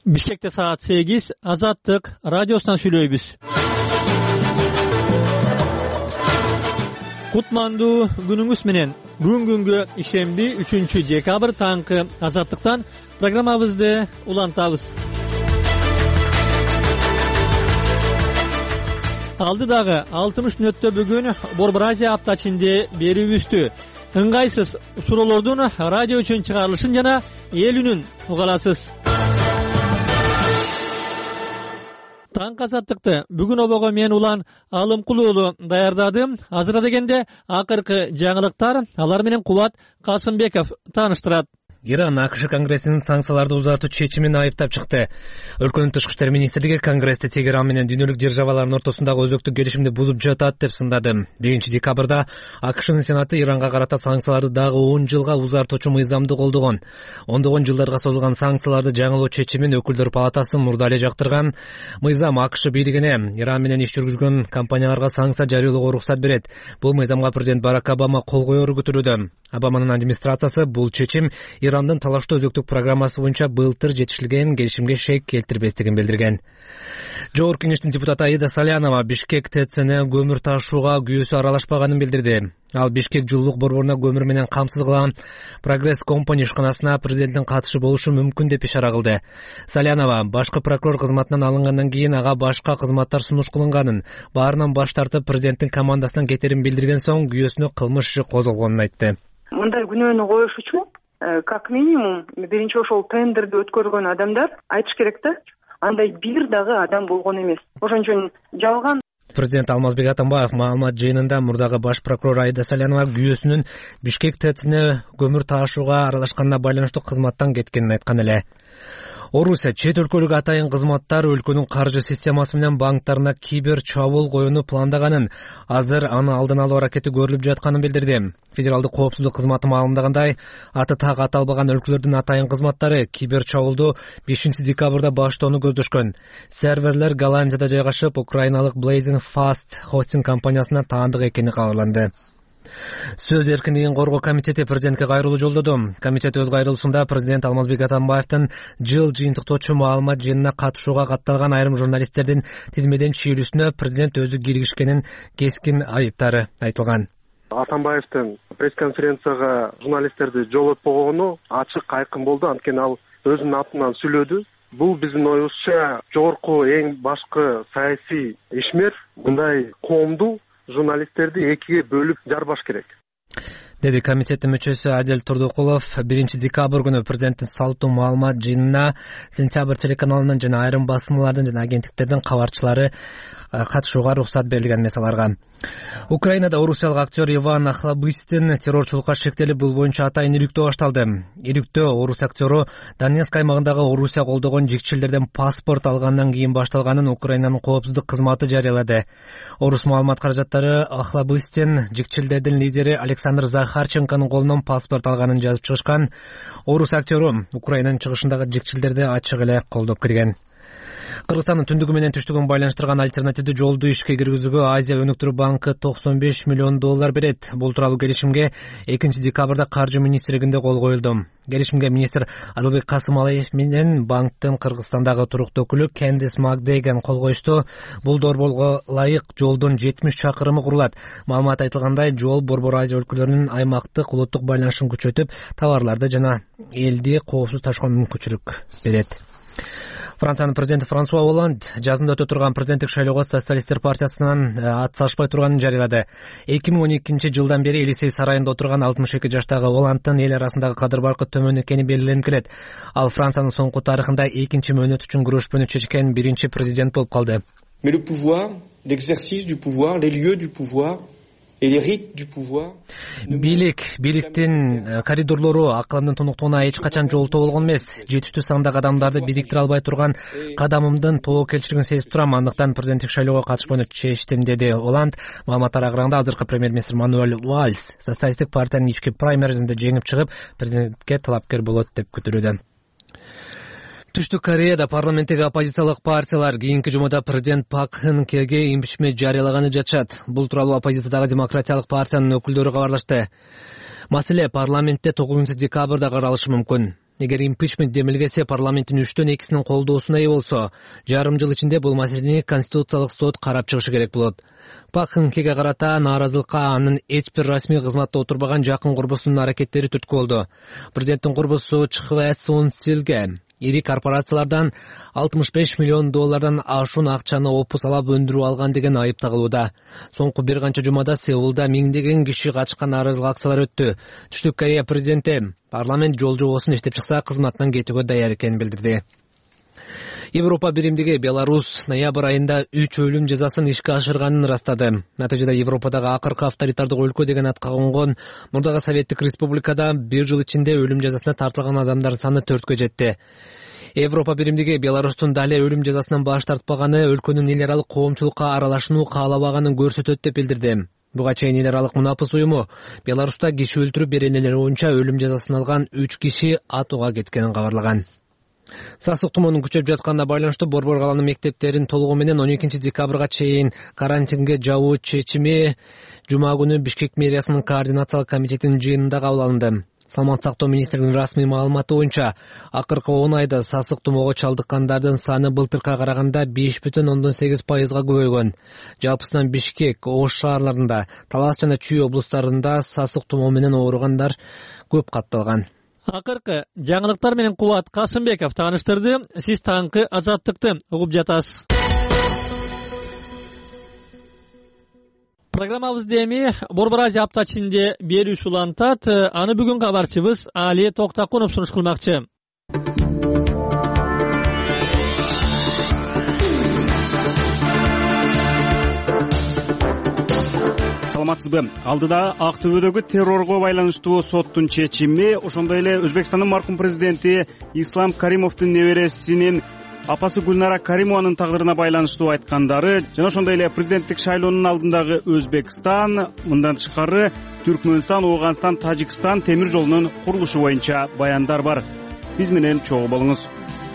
Бишкекте саат 8, Азаттык радиосунан сүйлөйбүз. Кутмандуу күнүңүз менен. Бүгүнгү ишемби 3 декабрь таңкы Азаттыктан программабызды улантабыз. Алдыдагы 60 мүнөттө бүгүн Борбор Азия апта ичинде берүүбүздү ыңгайсыз суроолордун радио үчүн чыгарылышын жана эл үнүн угаласыз. Таң Азаттыкты бүгүн обого мен Улан Алымкул уулу даярдадым. Азыр дегенде акыркы жаңылыктар алар менен Кубат Касымбеков тааныштырат. Иран АКШ Конгрессинин санкцияларды узартуу чечимин айыптап чыкты. Өлкөнүн тышкы иштер министрлиги Конгрессте Тегеран менен дүйнөлүк державалардын ортосундагы өзөктүк келишимди бузуп жатат деп сындады. 1 декабрда АКШнын Сенаты Иранга карата санкцияларды дагы 10 жылга узартуучу мыйзамды колдогон. Ондогон жылдарга созулган санкцияларды жаңылоо чечимин өкүлдөр палатасы мурда эле жактырган. Мыйзам АКШ бийлигине Иран менен иш жүргүзгөн компанияларга санкция жарыялоого уруксат берет. Бул мыйзамга президент Барак Обама кол коеру күтүлүүдө. Обаманын администрациясы бул чечим Ирандын талаштуу өзөктүк программасы боюнча былтыр жетишилген келишимге шек келтирбестигин билдирген. Жогорку кеңештин депутаты Аида Салянова Бишкек ТЭЦне көмүр ташууга күйөөсү аралашпаганын билдирди. Ал Бишкек жылуулук борборуна көмүр менен камсыз кылган Прогресс компани ишканасына президенттин катышы болушу мүмкүн деп ишара кылды. Салянова башкы прокурор кызматынан алынгандан кийин ага башка кызматтар сунуш кылынганын, баарынан баш тартып президенттин командасынан кетерин билдирген соң күйөөсүнө кылмыш иши козголгонун айтты. Мындай күнөөнү коюш үчүн как минимум биринчи ошол тендерди өткөргөн адамдар айтыш керек да, андай бир дагы адам болгон эмес. Ошон үчүн жалган. Президент Алмазбек Атамбаев маалымат жыйынында мурдагы баш прокурор Аида Салянова күйөөсүнүн Бишкек ТЭЦне көмүр ташууга аралашканына байланыштуу кызматтан кеткенин айткан эле. Орусия чет өлкөлүк атайын кызматтар өлкөнүн каржы системасы менен банктарына кибер чабуул коюуну пландаганын, азыр аны алдын алуу аракети көрүлүп жатканын билдирди. Федералдык коопсуздук кызматы маалымдагандай, аты так аталбаган өлкөлөрдүн атайын кызматтары кибер чабуулду 5 декабрда баштоону көздөшкөн. Серверлер Голландияда жайгашып, украиналык Blazing Fast хостинг компаниясына таандык экени кабарланды. Сөз эркиндигин коргоо комитети президентке кайрылуу жолдоду. Комитет өз кайрылуусунда президент Алмазбек Атамбаевдин жыл жыйынтыктоочу маалымат жыйынына катышууга катталган айрым журналисттердин тизмеден чийилүүсүнө президент өзү киргишкенин кескин айыптары айтылган. Атамбаевдин пресс-конференцияга журналисттерди жолотпогону ачык айкын болду, анткени ал өзүнүн атынан сүйлөдү. Бул биздин оюбузча жогорку эң башкы саясий ишмер мындай коомду журналисттерди экиге бөлүп жарбаш керек, деди комитеттин мүчөсү Адел Турдукулов. 1 декабрь күнү президенттин салттуу маалымат жыйынына Сентябрь телеканалынын жана айрым басылмалардын жана агенттиктердин кабарчылары катышууга уруксат берилген эмес аларга. Украинада орусиялык актер Иван Охлобыстин террорчулукка шектелип, бул боюнча атайын иликтөө башталды. Иликтөө орус актеру Донецк аймагындагы Орусия колдогон жикчилдерден паспорт алгандан кийин башталганын Украинанын коопсуздук кызматы жарыялады. Орус маалымат каражаттары Охлобыстин жикчилдердин лидери Александр Захарченконун колунан паспорт алганын жазып чыгышкан. Орус актеру Украинанын чыгышындагы жикчилдерди ачык эле колдоп кирген. Кыргызстандын түндүгү менен түштүгүн байланыштырган альтернативдүү жолду ишке киргизүүгө Азия өнүктүрүү банкы $95 миллион берет. Бул тууралуу келишимге 2 декабрда каржы министрлигинде кол коюлду. Келишимге министр Адылбек Касымалиев менен банктын Кыргызстандагы туруктуу өкүлү Кендис Макдейген кол коюшту. Бул дорболго ылайык жолдун 70 чакырымы курулат. Маалымат айтылгандай, жол Борбор Азия өлкөлөрүнүн аймактык улуттук байланышын күчөтүп, товарларды жана элди коопсуз ташууга мүмкүнчүлүк берет. Франциянын президенти Франсуа Олланд жазында өтө турган президенттик шайлоого социалисттер партиясынан ат салышпай турганын жарыялады. 2012 жылдан бери Елисей сарайында отурган 62 жаштагы Олландтын эл арасындагы кадыр-баркы төмөн экени белгиленип келет. Ал Франциянын соңку тарыхында экинчи мөөнөт үчүн күрөшпөнү чечкен биринчи президент болуп калды. Mais le pouvoir, l'exercice du pouvoir, les lieux du pouvoir et les rites du pouvoir. Бийликтин коридорлору акылымдын тунуктугуна эч качан жолтоо болгон эмес. Жетиштүү сандагы адамдарды бириктире албай турган кадамымдын тоокелчилигин сезип турам. Андыктан президенттик шайлоого катышпоону чечтим, деди Оланд. Маалыматтар агыраңда азыркы премьер-министр Мануэль Вальс социалисттик партиянын ички праймеризинде жеңип чыгып, президентке талапкер болот деп күтүлүүдө. Түштүк Кореяда парламенттеги оппозициялык партиялар кийинки жумада президент Пак Кын Хеге импичмент жарыялаганы жатышат. Бул тууралуу оппозициядагы демократиялык партиянын өкүлдөрү кабарлашты. Маселе парламентте 9 декабрда каралышы мүмкүн. Эгер импичмент демилгеси парламенттин 3/2 колдоосуна ээ болсо, жарым жыл ичинде бул маселени Конституциялык сот карап чыгышы керек болот. Пак Кын Хеге карата нааразылыкка анын эч бир расмий кызматта отурбаган жакын курбусунун аракеттери түрткү болду. Президенттин курбусу Чхве Сун Силге ири корпорациялардан $65 миллион ашуун акчаны опусалап өндүрүп алган деген айып тагылууда. Соңку бир канча жумада Сеулда миңдеген киши катышкан нааразылык акциялар өттү. Түштүк Корея президенти парламент жол жобосун иштеп чыкса кызматынан кетүүгө даяр экенин билдирди. Европа биримдиги Беларусь ноябрь айында 3 өлүм жазасын ишке ашырганын ырастады. Натыйжада Европадагы акыркы авторитардык өлкө деген атка конгон мурдагы Советтик Республикада 1 жыл ичинде өлүм жазасына тартылган адамдардын саны 4кө жетти. Европа биримдиги Беларустун дали өлүм жазасынан баш тартпаганы өлкөнүн эл аралык коомчулукка аралашууну каалабаганын көрсөтөт деп билдирди. Буга чейин эл аралык мунапыс уюму Беларуста киши өлтүрүү беренелери боюнча өлүм жазасын алган 3 киши атууга кеткенин кабарлаган. Сасык тумоонун күчөп жатканына байланыштуу Борбор каланын мектептерин толугу менен 12 декабрга чейин карантинге жабуу чечими жума күнү Бишкек мэриясынын координациялык комитетинин жыйынында кабыл алынды. Саламаттык сактоо министринин расмий маалыматы боюнча, акыркы 10 айда сасык тумоого чалдыккандардын саны былтыркыга караганда 5,8%га көбөйгөн. Жалпысынан Бишкек, Ош шаарларында, Талас жана Чүй облустарында сасык тумоо менен ооругандар көп катталган. Акыркы жаңылыктар менен Кубат Касымбеков тааныштырды. Сиз таңкы Азаттыкты угуп жатасыз. Программабызды эми Борбор Азия апта ичинде берүүсү улантат. Аны бүгүн кабарчыбыз Али Токтакунов сунуш кылмакчы. Саламатсызбы? Алдыда Ак Төбөдөгү террорго байланыштуу соттун чечими, ошондой эле Өзбекстандын маркум президенти Ислам Каримовдун небересинин апасы Гүлнара Каримованын тагдырына байланыштуу айткандары жана ошондой эле президенттик шайлоонун алдындагы Өзбекстан, мындан тышкары Түркмөнстан, Ооганстан, Тажикстан темир жолунун курулушу боюнча баяндар бар. Биз менен чогуу болуңуз.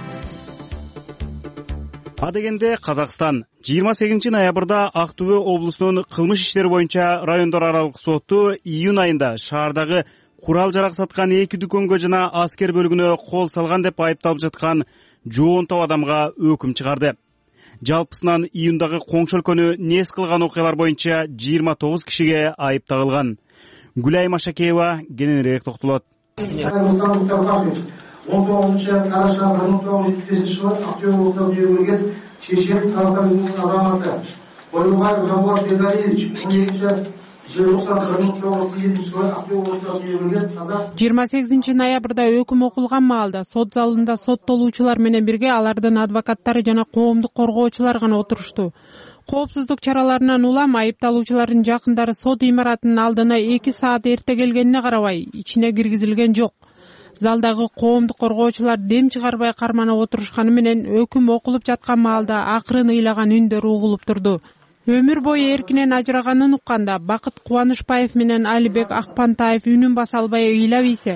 Адегенде Казакстан 28 ноябрда Ак Төбө облусунун кылмыш иштери боюнча райондор аралык соту июнь айында шаардагы курал жарак саткан 2 дүкөнгө жана аскер бөлүгүнө кол салган деп айыпталып жаткан жоон топ адамга өкүм чыгарды. Жалпысынан июндагы коңшу өлкөнү нес кылган окуялар боюнча 29 кишиге айып тагылган. Гүлай Машакеева кененирээк токтолот. 19 караша 1975 жылы Ақтөбе облысында дүниеге келген чечен Қазақстан Республикасынын азаматы Бойлубаев Жомболат Бегалиевич 12 желтоқсан 1987 жылы Ақтөбе облысында дүниеге келген қазақ. 28 ноябрда өкүм окулган маалда сот залында соттолуучулар менен бирге алардын адвокаттары жана коомдук коргоочулар гана отурушту. Коопсуздук чараларынан улам айыпталуучулардын жакындары сот имаратынын алдына 2 саат эрте келгенине карабай ичине киргизилген жок. Залдагы коомдук коргоочулар дем чыгарбай карманып отурушканы менен өкүм окулуп жаткан маалда акырын ыйлаган үндөр угулуп турду. Өмүр бою эркинен ажыраганын укканда Бакыт Кубанышбаев менен Алибек Акпантаев үнүн баса албай ыйлап ийсе.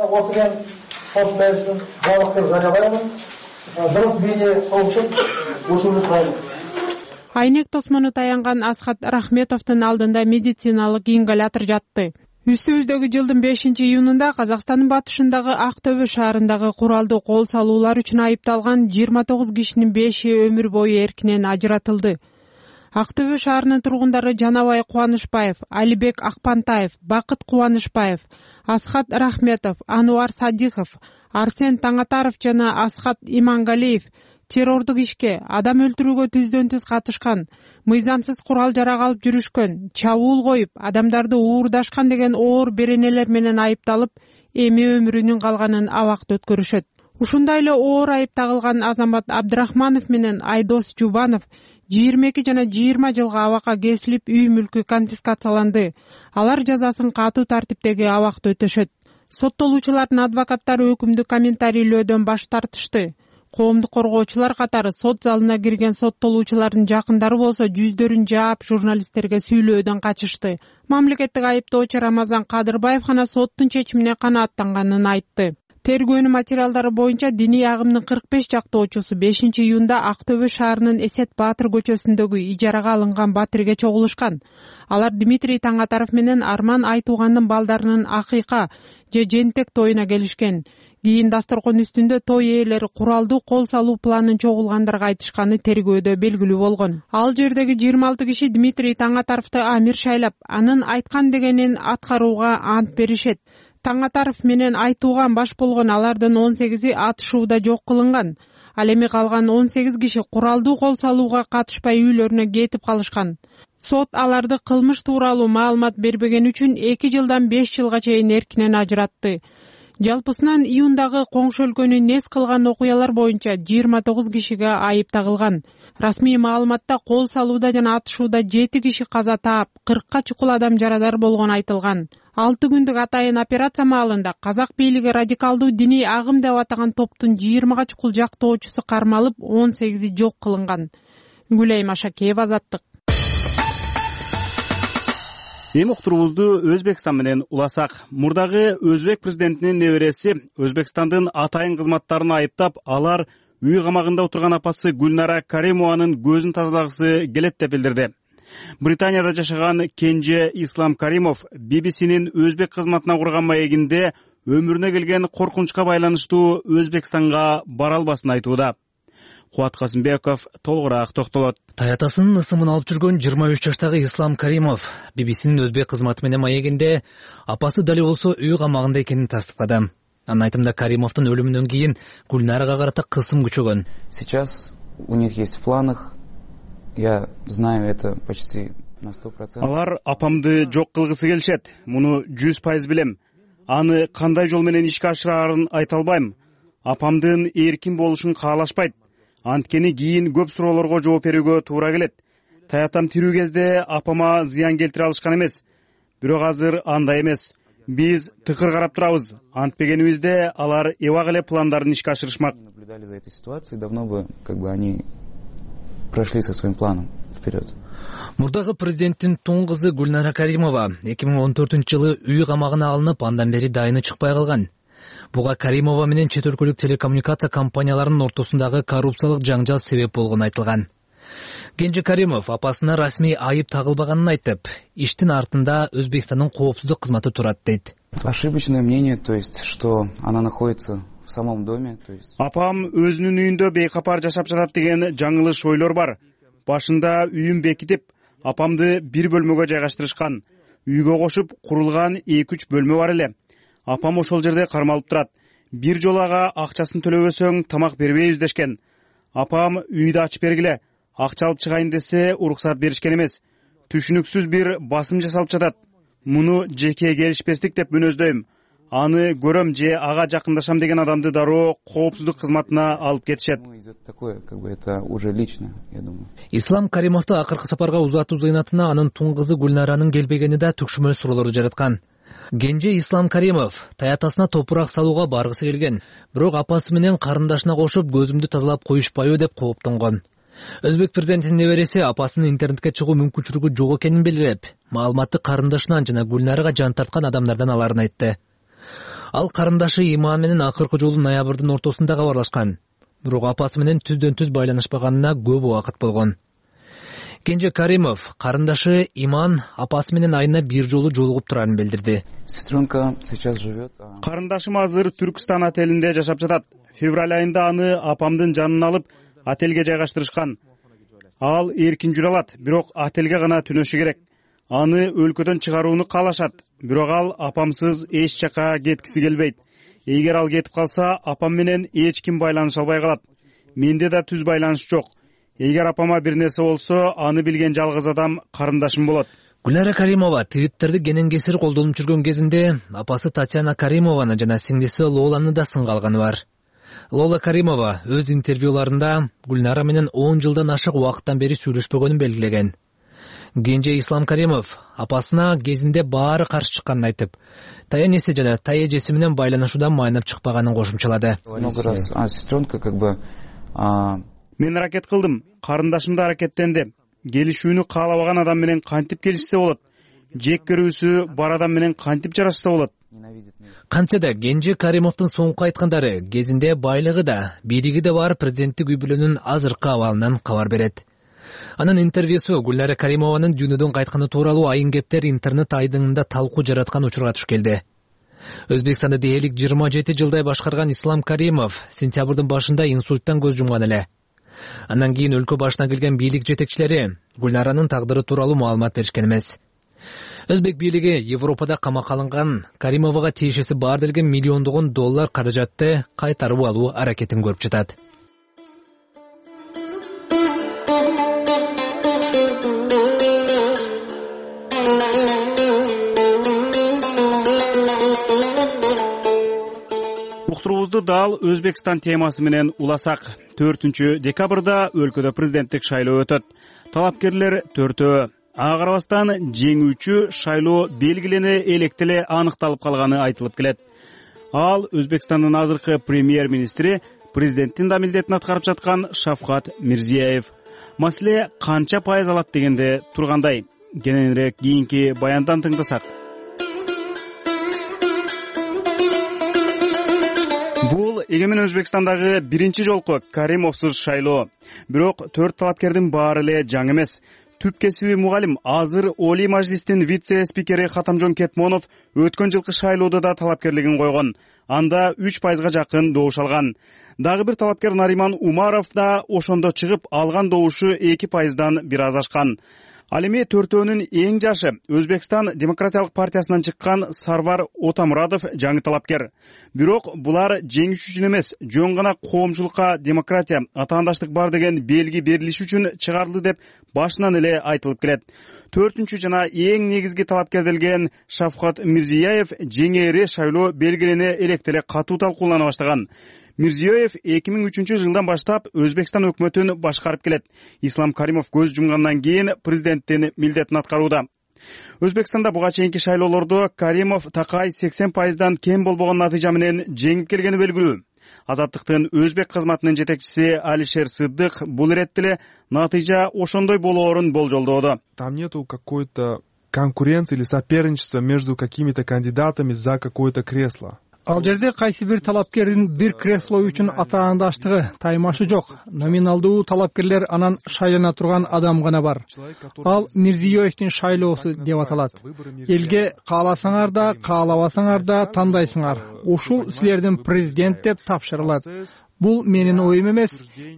Айнек тосмону таянган Асхат Рахметовдун алдында медициналык ингалятор жатты. Үстүбүздөгү жылдын 5-июнунда Казакстандын батышындагы Ак Төбө шаарындагы куралдуу кол салуулар үчүн айыпталган 29 кишинин 5-и өмүр бою эркинен ажыратылды. Ак Төбө шаарынын тургундары Жанабай Кубанышбаев, Алибек Акпантаев, Бакыт Кубанышбаев, Асхат Рахметов, Ануар Садихов, Арсен Таңатаров жана Асхат Имангалиев террордук ишке, адам өлтүрүүгө түздөн-түз катышкан, мыйзамсыз курал жарак алып жүрүшкөн, чабуул коюп, адамдарды уурдашкан деген оор беренелер менен айыпталып, эми өмүрүнүн калганын абакта өткөрүшөт. Ушундай эле оор айып тагылган Азамат Абдрахманов менен Айдос Жубанов 22 жана 20 жылга абакка кесилип, үй мүлкү конфискацияланды. Алар жазасын катуу тартиптеги абакта өтөшөт. Соттолуучулардын адвокаттары өкүмдү комментарийлөөдөн баш тартышты. Коомдук коргоочулар катары сот залына кирген соттолуучулардын жакындары болсо жүздөрүн жаап журналисттерге сүйлөөдөн качышты. Мамлекеттик айыптоочу Рамазан Кадырбаев гана соттун чечимине канааттанганын айтты. Тергөөнүн материалдары боюнча диний агымдын 45 жактоочусу 5-июнда Ак Төбө шаарынын Эсет Баатыр көчөсүндөгү ижарага алынган батирге чогулушкан. Алар Дмитрий Таңатаров менен Арман Айтуугандын балдарынын акыйка же жентек тоюна келишкен. Кийин дасторкон үстүндө той ээлери куралдуу кол салуу планын чогулгандарга айтышканы тергөөдө белгилүү болгон. Ал жердеги 26 киши Дмитрий Таңатаровду амир шайлап, анын айткан дегенин аткарууга ант беришет. Таңатаров менен Айтууган баш болгон алардын 18и атышууда жок кылынган. Ал эми калган 18 киши куралдуу кол салууга катышпай үйлөрүнө кетип калышкан. Сот аларды кылмыш тууралуу маалымат бербеген үчүн 2 жылдан 5 жылга чейин эркинен ажыратты. Жалпысынан июндагы коңшу өлкөнү нес кылган окуялар боюнча 29 кишиге айып тагылган. Расмий маалыматта кол салууда жана атышууда 7 киши каза таап, 40ка чукул адам жарадар болгон айтылган. 6 күндүк атайын операция маалында казак бийлиги радикалдуу диний агым деп атаган топтун 20га чукул жактоочусу кармалып, 18и жок кылынган. Гүлайым Ашакеева, Азаттык. Эми уктурубузду Өзбекстан менен уласак. Мурдагы Өзбек президентинин небереси Өзбекстандын атайын кызматтарын айыптап, алар үй камагында отурган апасы Гүлнара Каримованын көзүн тазалагысы келет деп билдирди. Британияда жашаган Кенже Ислам Каримов BBC'нин Өзбек кызматына курган маегинде өмүрүнө келген коркунучка байланыштуу Өзбекстанга бара албасын айтууда. Кубат Касымбеков толугураак токтолот. Таятасынын ысымын алып жүргөн 23 жаштагы Ислам Каримов BBC'нин Өзбек кызматы менен маегинде апасы дали болсо үй камагында экенин тастыктады. Анын айтымында Каримовдун өлүмүнөн кийин Гүлнарага карата кысым күчөгөн. Сейчас у них есть в планах, я знаю это почти на 100%. Алар апамды жок кылгысы келишет. Муну 100% билем. Аны кандай жол менен ишке ашырарын айта албайм. Апамдын эркин болушун каалашпайт. Анткени кийин көп суроолорго жооп берүүгө туура келет. Таятам тирүү кезде апама зыян келтире алышкан эмес. Бирок азыр андай эмес. Биз тыкыр карап турабыз. Антпегенибизде алар эбак эле пландарын ишке ашырышмак. Наблюдали за этой ситуацией, давно бы они прошли со своим планом вперед. Мурдагы президенттин тун кызы Гүлнара Каримова 2014-жылы үй камагына алынып, андан бери дайыны чыкпай калган. Буга Каримова менен чет өлкөлүк телекоммуникация компанияларынын ортосундагы коррупциялык жаңжал себеп болгону айтылган. Кенже Каримов апасына расмий айып тагылбаганын айтып, иштин артында Өзбекстандын коопсуздук кызматы турат дейт. Ошибочное мнение, то есть, что она находится в самом доме, то есть. Апам өзүнүн үйүндө бейкапар жашап жатат деген жаңылыш ойлор бар. Башында үйүн бекитип, апамды бир бөлмөгө жайгаштырышкан. Үйгө кошуп курулган 2-3 бөлмө бар эле. Апам ошол жерде кармалып турат. Бир жолу ага акчасын төлөбөсөң тамак бербейбиз дешкен. Апам үйдү ачып бергиле. Акча алып чыгайын десе уруксат беришкен эмес. Түшүнүксүз бир басым жасалып жатат. Муну жеке келишпестик деп мүнөздөйм. Аны көрөм же ага жакындашам деген адамды дароо коопсуздук кызматына алып кетишет. Такое, это уже лично, я думаю. Ислам Каримовду акыркы сапарга узатуу зыйнатына анын тун кызы Гүлнаранын келбегени да түкшүмөл суроолорду жараткан. Кенже Ислам Каримов таятасына топурак салууга баргысы келген, бирок апасы менен карындашына кошуп көзүмдү тазалап коюшпайбы деп кооптонгон. Өзбек президентинин небереси апасынын интернетке чыгуу мүмкүнчүлүгү жок экенин белгилеп, маалыматты карындашынан жана Гүлнарага жан тарткан адамдардан аларын айтты. Ал карындашы Иман менен акыркы жолу ноябрдын ортосунда кабарлашкан, бирок апасы менен түздөн-түз байланышпаганына көп убакыт болгон. Кенже Каримов карындашы Иман апасы менен айына бир жолу жолугуп турарын билдирди. Сестренка сейчас живет. Карындашым азыр Түркстан отелинде жашап жатат. Февраль айында аны апамдын жанын алып отелге жайгаштырышкан. Ал эркин жүрө алат, бирок отелге гана түнөшү керек. Аны өлкөдөн чыгарууну каалашат, бирок ал апамсыз эч жака кеткиси келбейт. Эгер ал кетип калса, апам менен эч ким байланыша албай калат. Менде да түз байланыш жок. Эгер апама бир нерсе болсо, аны билген жалгыз адам карындашым болот. Гүлнара Каримова Твиттерди кенен-кесир колдонуп жүргөн кезинде апасы Татьяна Каримованы жана сиңдиси Лоланы да сынга алганы бар. Лола Каримова өз интервьюларында Гүлнара менен 10 жылдан ашык убакыттан бери сүйлөшпөгөнүн белгилеген. Кенже Ислам Каримов апасына кезинде баары каршы чыкканын айтып, тая энеси жана тая эжеси менен байланышуудан майнап чыкпаганын кошумчалады. Много раз сестренка Мен аракет кылдым, карындашым да аракеттенди. Келишүүнү каалабаган адам менен кантип келишсе болот? Жек көрүүсү бар адам менен кантип жарашса болот? Кантсе да Кенже Каримовдун соңку айткандары кезинде байлыгы да, бийлиги да бар президенттик үй бүлөнүн азыркы абалынан кабар берет. Анын интервьюсу Гүлнара Каримованын дүйнөдөн кайтканы тууралуу айын кептер интернет айдыңында талкуу жараткан учурга туш келди. Өзбекстанды дээрлик 27 жылдай башкарган Ислам Каримов сентябрдын башында инсульттан көз жумган эле. Андан кийин өлкө башына келген бийлик жетекчилери Гүлнаранын тагдыры тууралуу маалымат беришкен эмес. Өзбек бийлиги Европада камакка алынган Каримовага тиешеси бар делген миллиондогон доллар каражатты кайтарып алуу аракетин көрүп жатат. Уктуруубузду дал Өзбекстан темасы менен уласак. 4 декабрда өлкөдө президенттик шайлоо өтөт. Талапкерлер 4-өө. Ага карабастан жеңүүчү шайлоо белгилене электеле аныкталып калганы айтылып келет. Ал Өзбекстандын азыркы премьер-министри, президенттин да милдетин аткарып жаткан Шавкат Мирзиеев. Маселе канча пайыз алат дегенде тургандай. Кененирээк кийинки баяндан тыңдасак. Бул эгемен Өзбекстандагы биринчи жолку Каримовсуз шайлоо. Бирок 4 талапкердин баары эле жаңы эмес. Түп кесиби мугалим, азыр Олий Мажлистин вице-спикери Хатамжон Кетмонов өткөн жылкы шайлоодо да талапкерлигин койгон. Анда 3%га жакын добуш алган. Дагы бир талапкер Нариман Умаров да ошондо чыгып, алган добушу 2%дан бир аз ашкан. Ал эми 4-өөнүн эң жашы Өзбекстан демократиялык партиясынан чыккан Сарвар Отамурадов жаңы талапкер. Бирок булар жеңиш үчүн эмес, жөн гана коомчулукка демократия, атаандаштык бар деген белги берилиши үчүн чыгарылды деп башынан эле айтылып келет. 4 жана эң негизги талапкер делген Шавкат Мирзиеев жеңээри шайлоо белгилене электеле катуу талкуулана баштаган. Мирзиеев 2003 жылдан баштап Өзбекстан өкмөтүн башкарып келет. Ислам Каримов көз жумгандан кийин президенттин милдетин аткарууда. Өзбекстанда буга чейинки шайлоолордо Каримов такай 80%дан кем болбогон натыйжа менен жеңип келгени белгилүү. Азаттыктын өзбек кызматынын жетекчиси Алишер Сыддык бул иретте эле натыйжа ошондой болоорун болжолдоодо. Там нету какой-то конкуренции или соперничества между какими-то кандидатами за какое-то кресло. Ал жерде кайсы бир талапкердин бир кресло үчүн атаандаштыгы, таймашы жок. Номиналдуу талапкерлер анан шайлана турган адам гана бар. Ал Мирзиеевдин шайлоосу деп аталат. Элге кааласаңар да, каалабасаңар да тандайсыңар. Ушул силердин президент деп тапшырылат. Бул менин оюм эмес.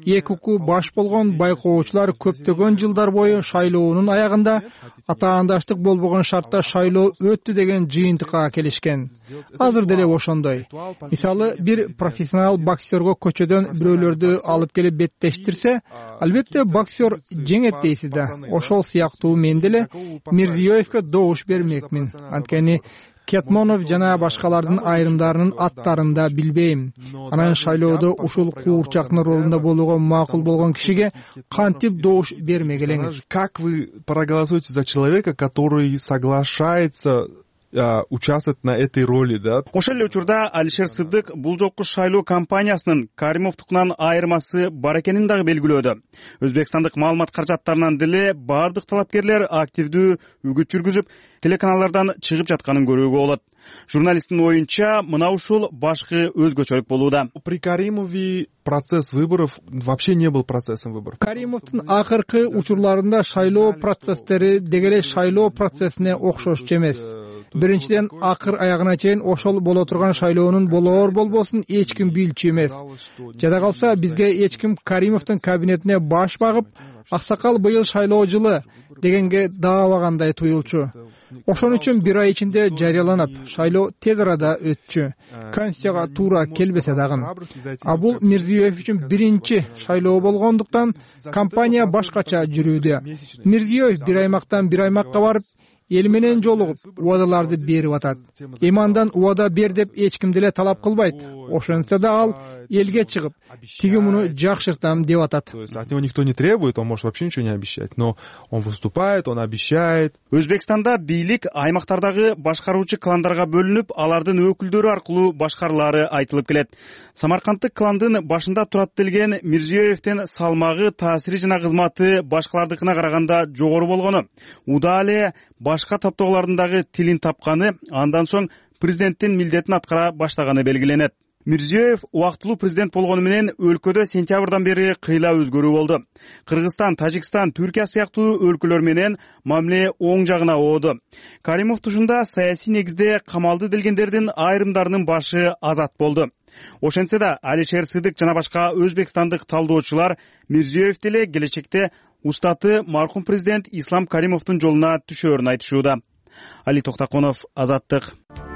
ЭКУ баш болгон байкоочулар көптөгөн жылдар бою шайлоонун аягында атаандаштык болбогон шартта шайлоо өттү деген жыйынтыкка келишкен. Азыр деле ошондой. Мисалы, бир профессионал боксерго көчөдөн бирөөлөрдү алып келип беттештирсе, албетте боксер жеңет дейсиз да. Ошол сыяктуу мен деле Мирзиеевке добуш бермекмин. Анткени Кетмонов жана башкалардын айрымдарынын аттарын да билбейм. Анан шайлоодо ушул куурчактын ролунда болууга макул болгон кишиге кантип добуш бермегилеңиз? Как вы проголосуете за человека, который соглашается участвовать на этой роли, да? Ошол эле учурда Алишер Сыддык бул жолку шайлоо кампаниясынын Каримовдукунан айырмасы бар экенин дагы белгилөөдө. Өзбекстандык маалымат каражаттарынан деле бардык талапкерлер активдүү үгүт жүргүзүп, телеканалдардан чыгып жатканын көрүүгө болот. Журналисттин оюнча, мына ушул башкы өзгөчөлүк болууда. При Каримове процесс выборов вообще не был процессом выборов. Каримовдун акыркы учурларында шайлоо процесстери дегеле шайлоо процессине окшош эмес. Биринчиден, акыр аягына чейин ошол боло турган шайлоонун болоор болбосун эч ким билчү эмес. Жада калса, бизге эч ким Каримовдун кабинетине баш багып, аксакал быйыл шайлоо жылы дегенге даабагандай туюлчу. Ошон үчүн бир ай ичинде жарыяланып, шайлоо тез арада өтчү. Конституцияга туура келбесе дагы. А бул Мирзиеев үчүн биринчи шайлоо болгондуктан кампания башкача жүрүүдө. Мирзиеев бир аймактан бир аймакка барып, эл менен жолугуп, убадаларды берип атат. Эмандан убада бер деп эч ким деле талап кылбайт. Ошентсе да ал элге чыгып, тиги муну жакшыртам деп атат. То есть от него никто не требует, он может вообще ничего не обещать, но он выступает, он обещает. Өзбекстанда бийлик аймактардагы башкаруучу кландарга бөлүнүп, алардын өкүлдөрү аркылуу башкарылары айтылып келет. Самаркандтык кландын башында турат делген Мирзиеевдин салмагы, таасири жана кызматы башкалардыкына караганда жогору болгону, уда эле башка топтогулардын дагы тилин тапканы, андан соң президенттин милдетин аткара баштаганы белгиленет. Мирзиёев убактылуу президент болгону менен өлкөдө сентябрдан бери кыйла өзгөрүү болду. Кыргызстан, Тажикстан, Түркия сыяктуу өлкөлөр менен мамиле оң жагына ооду. Каримов тушунда саясий негизде камалды делгендердин айрымдарынын башы азат болду. Ошентсе да Алишер Сыдык жана башка өзбекстандык талдоочулар Мирзиёев деле келечекте устаты мархум президент Ислам Каримовдун жолуна түшөөрүн айтышууда. Али Токтаконов, Азаттык.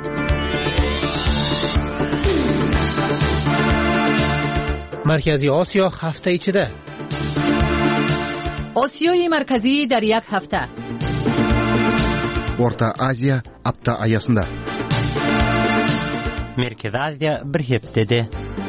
مرکزی آسیا هفته ichida. آسیای مرکزی در یک هفته. Орта Азия апта аясында. Merkez Азия bir heftede.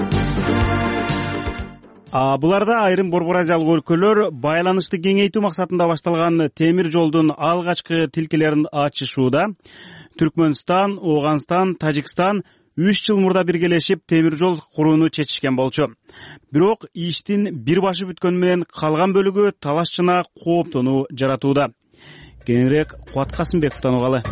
Буларда айрым Борбор Азиялык өлкөлөр байланышты кеңейтүү максатында башталган темир жолдун алгачкы тилкелерин ачышууда. Түркмөнстан, Ооганстан, Тажикстан 3 жыл мурда биргелешип темир жол курууну чечишкен болчу. Бирок иштин бир башы бүткөнү менен калган бөлүгү талаш жана кооптонуу жаратууда. Кененирээк Кубат Касымбековдон угалы.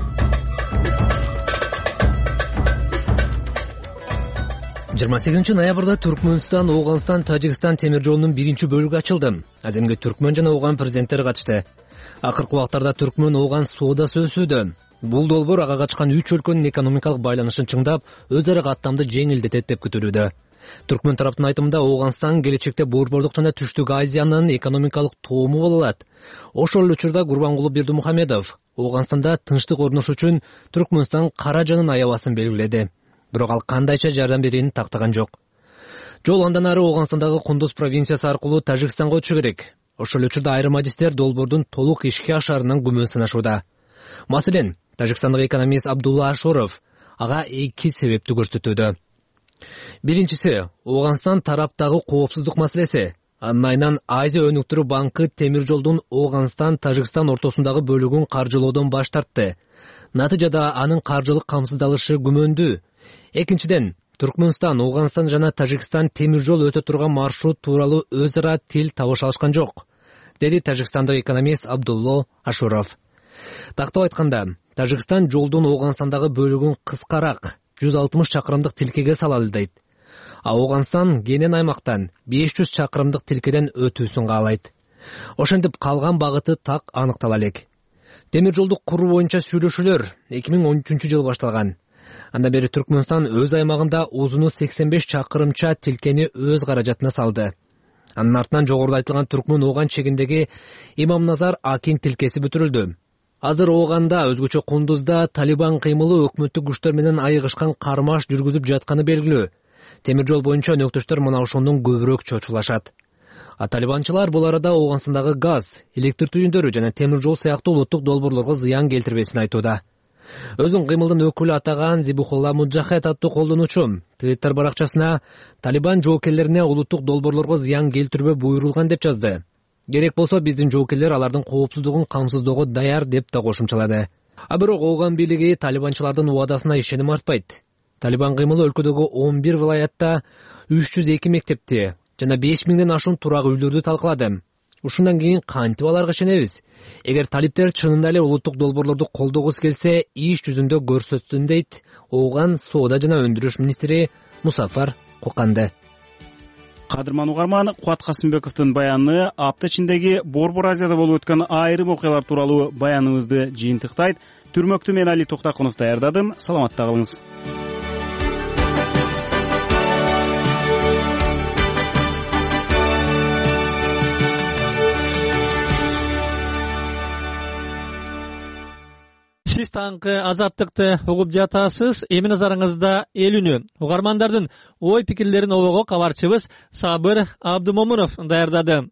28 ноябрда Түркмөнстан, Ооганстан, Тажикстан темир жолунун биринчи бөлүгү ачылды. Аземге Түркмөн жана Ооган президенттери катышты. Акыркы убактарда Түркмөн Ооган соодасы өсүүдө. Бул долбоор ага качкан 3 өлкөнүн экономикалык байланышын чыңдап, өз ара каттамды жеңилдетет деп күтүлүүдө. Түркмөн тараптын айтымында Ооганстан келечекте Борбордук жана Түштүк Азиянын экономикалык тоому боло алат. Ошол учурда Гурбангулу Бердимухамедов Ооганстанда тынчтык орнош үчүн Түркмөнстан каражанын аябасын белгиледи. Бирок ал кандайча жардам берүүнү тактаган жок. Жол андан ары Ооганстандагы Кундуз провинциясы аркылуу Тажикстанга өтүшү керек. Ошол учурда айрым адистер долбоордун толук ишке ашарынан күмөн санашууда. Маселен, Тажикстандык экономист Абдулла Ашуров ага 2 себепти көрсөтүүдө. Биринчиси, Ооганстан тараптагы коопсуздук маселеси. Анын айынан Азия өнүктүрүү банкы темир жолдун Ооганстан, Тажикстан ортосундагы бөлүгүн каржылоодон баш тартты. Натыйжада анын каржылык камсыздалышы күмөндүү. Экинчиден, Түркмөнстан, Ооганстан жана Тажикстан темир жол өтө турган маршрут тууралуу өз ара тил табыша алышкан жок, деди тажикстандык экономист Абдулла Ашуров. Тактап айтканда, Тажикстан жолдун Ооганстандагы бөлүгүн кыскараак 160 чакырымдык тилкеге салалы дейт. А Ооганстан кенен аймактан 500 чакырымдык тилкеден өтүүсүн каалайт. Ошентип калган багыты так аныктала элек. Темир жолду куруу боюнча сүйлөшүүлөр 2013-жылы башталган. Андан бери Түркмөнстан өз аймагында узуну 85 чакырымча тилкени өз каражатына салды. Анын артынан жогоруда айтылган Түркмөн Ооган чегиндеги Имамназар Акин тилкеси бүтүрүлдү. Азыр Ооганда, өзгөчө Кундузда Талибан кыймылы өкмөттүк күчтөр менен айыгышкан кармаш жүргүзүп жатканы белгилүү. Темир жол боюнча өнөктөштөр мына ошондон көбүрөөк чочулашат. А талибанчылар бул арада Ооганстандагы газ, электр түйүндөрү жана темир жол сыяктуу улуттук долбоорлорго зыян келтирбесин айтууда. Өзүн кыймылдын өкүлү атаган Зибухулла Муджахет аттуу колдонуучу Twitter баракчасына Талибан жоокерлерине улуттук долбоорлорго зыян келтирбөө буйрулган деп жазды. Керек болсо биздин жоокерлер алардын коопсуздугун камсыздоого даяр деп да кошумчалады. А бирок Ооган бийлиги талибанчылардын убадасына ишеним артпайт. Талибан кыймылы өлкөдөгү 11 вилаятта 302 мектепти жана 5000ден ашуун турак үйлөрдү талкалады. Ушундан кийин кантип аларга ишенебиз? Эгер талиптер чынында эле улуттук долбоорлорду колдогусу келсе, иш жүзүндө көрсөтсүн дейт Ооган соода жана өндүрүш министри Мусафар Коканды. Кадырман угарман, Кубат Касымбековдун баяны апта ичиндеги Борбор Азияда болуп өткөн айрым окуялар тууралуу баяныбызды жыйынтыктайт. Түрмөктү мен Али Токтаконов даярдадым. Саламатта калыңыз. Сиз таңкы азаттыкты угуп жатасыз. Эми назарыңызда эл үнү. Угармандардын ой пикирлерин обого кабарчыбыз Сабыр Абдымомунов даярдады.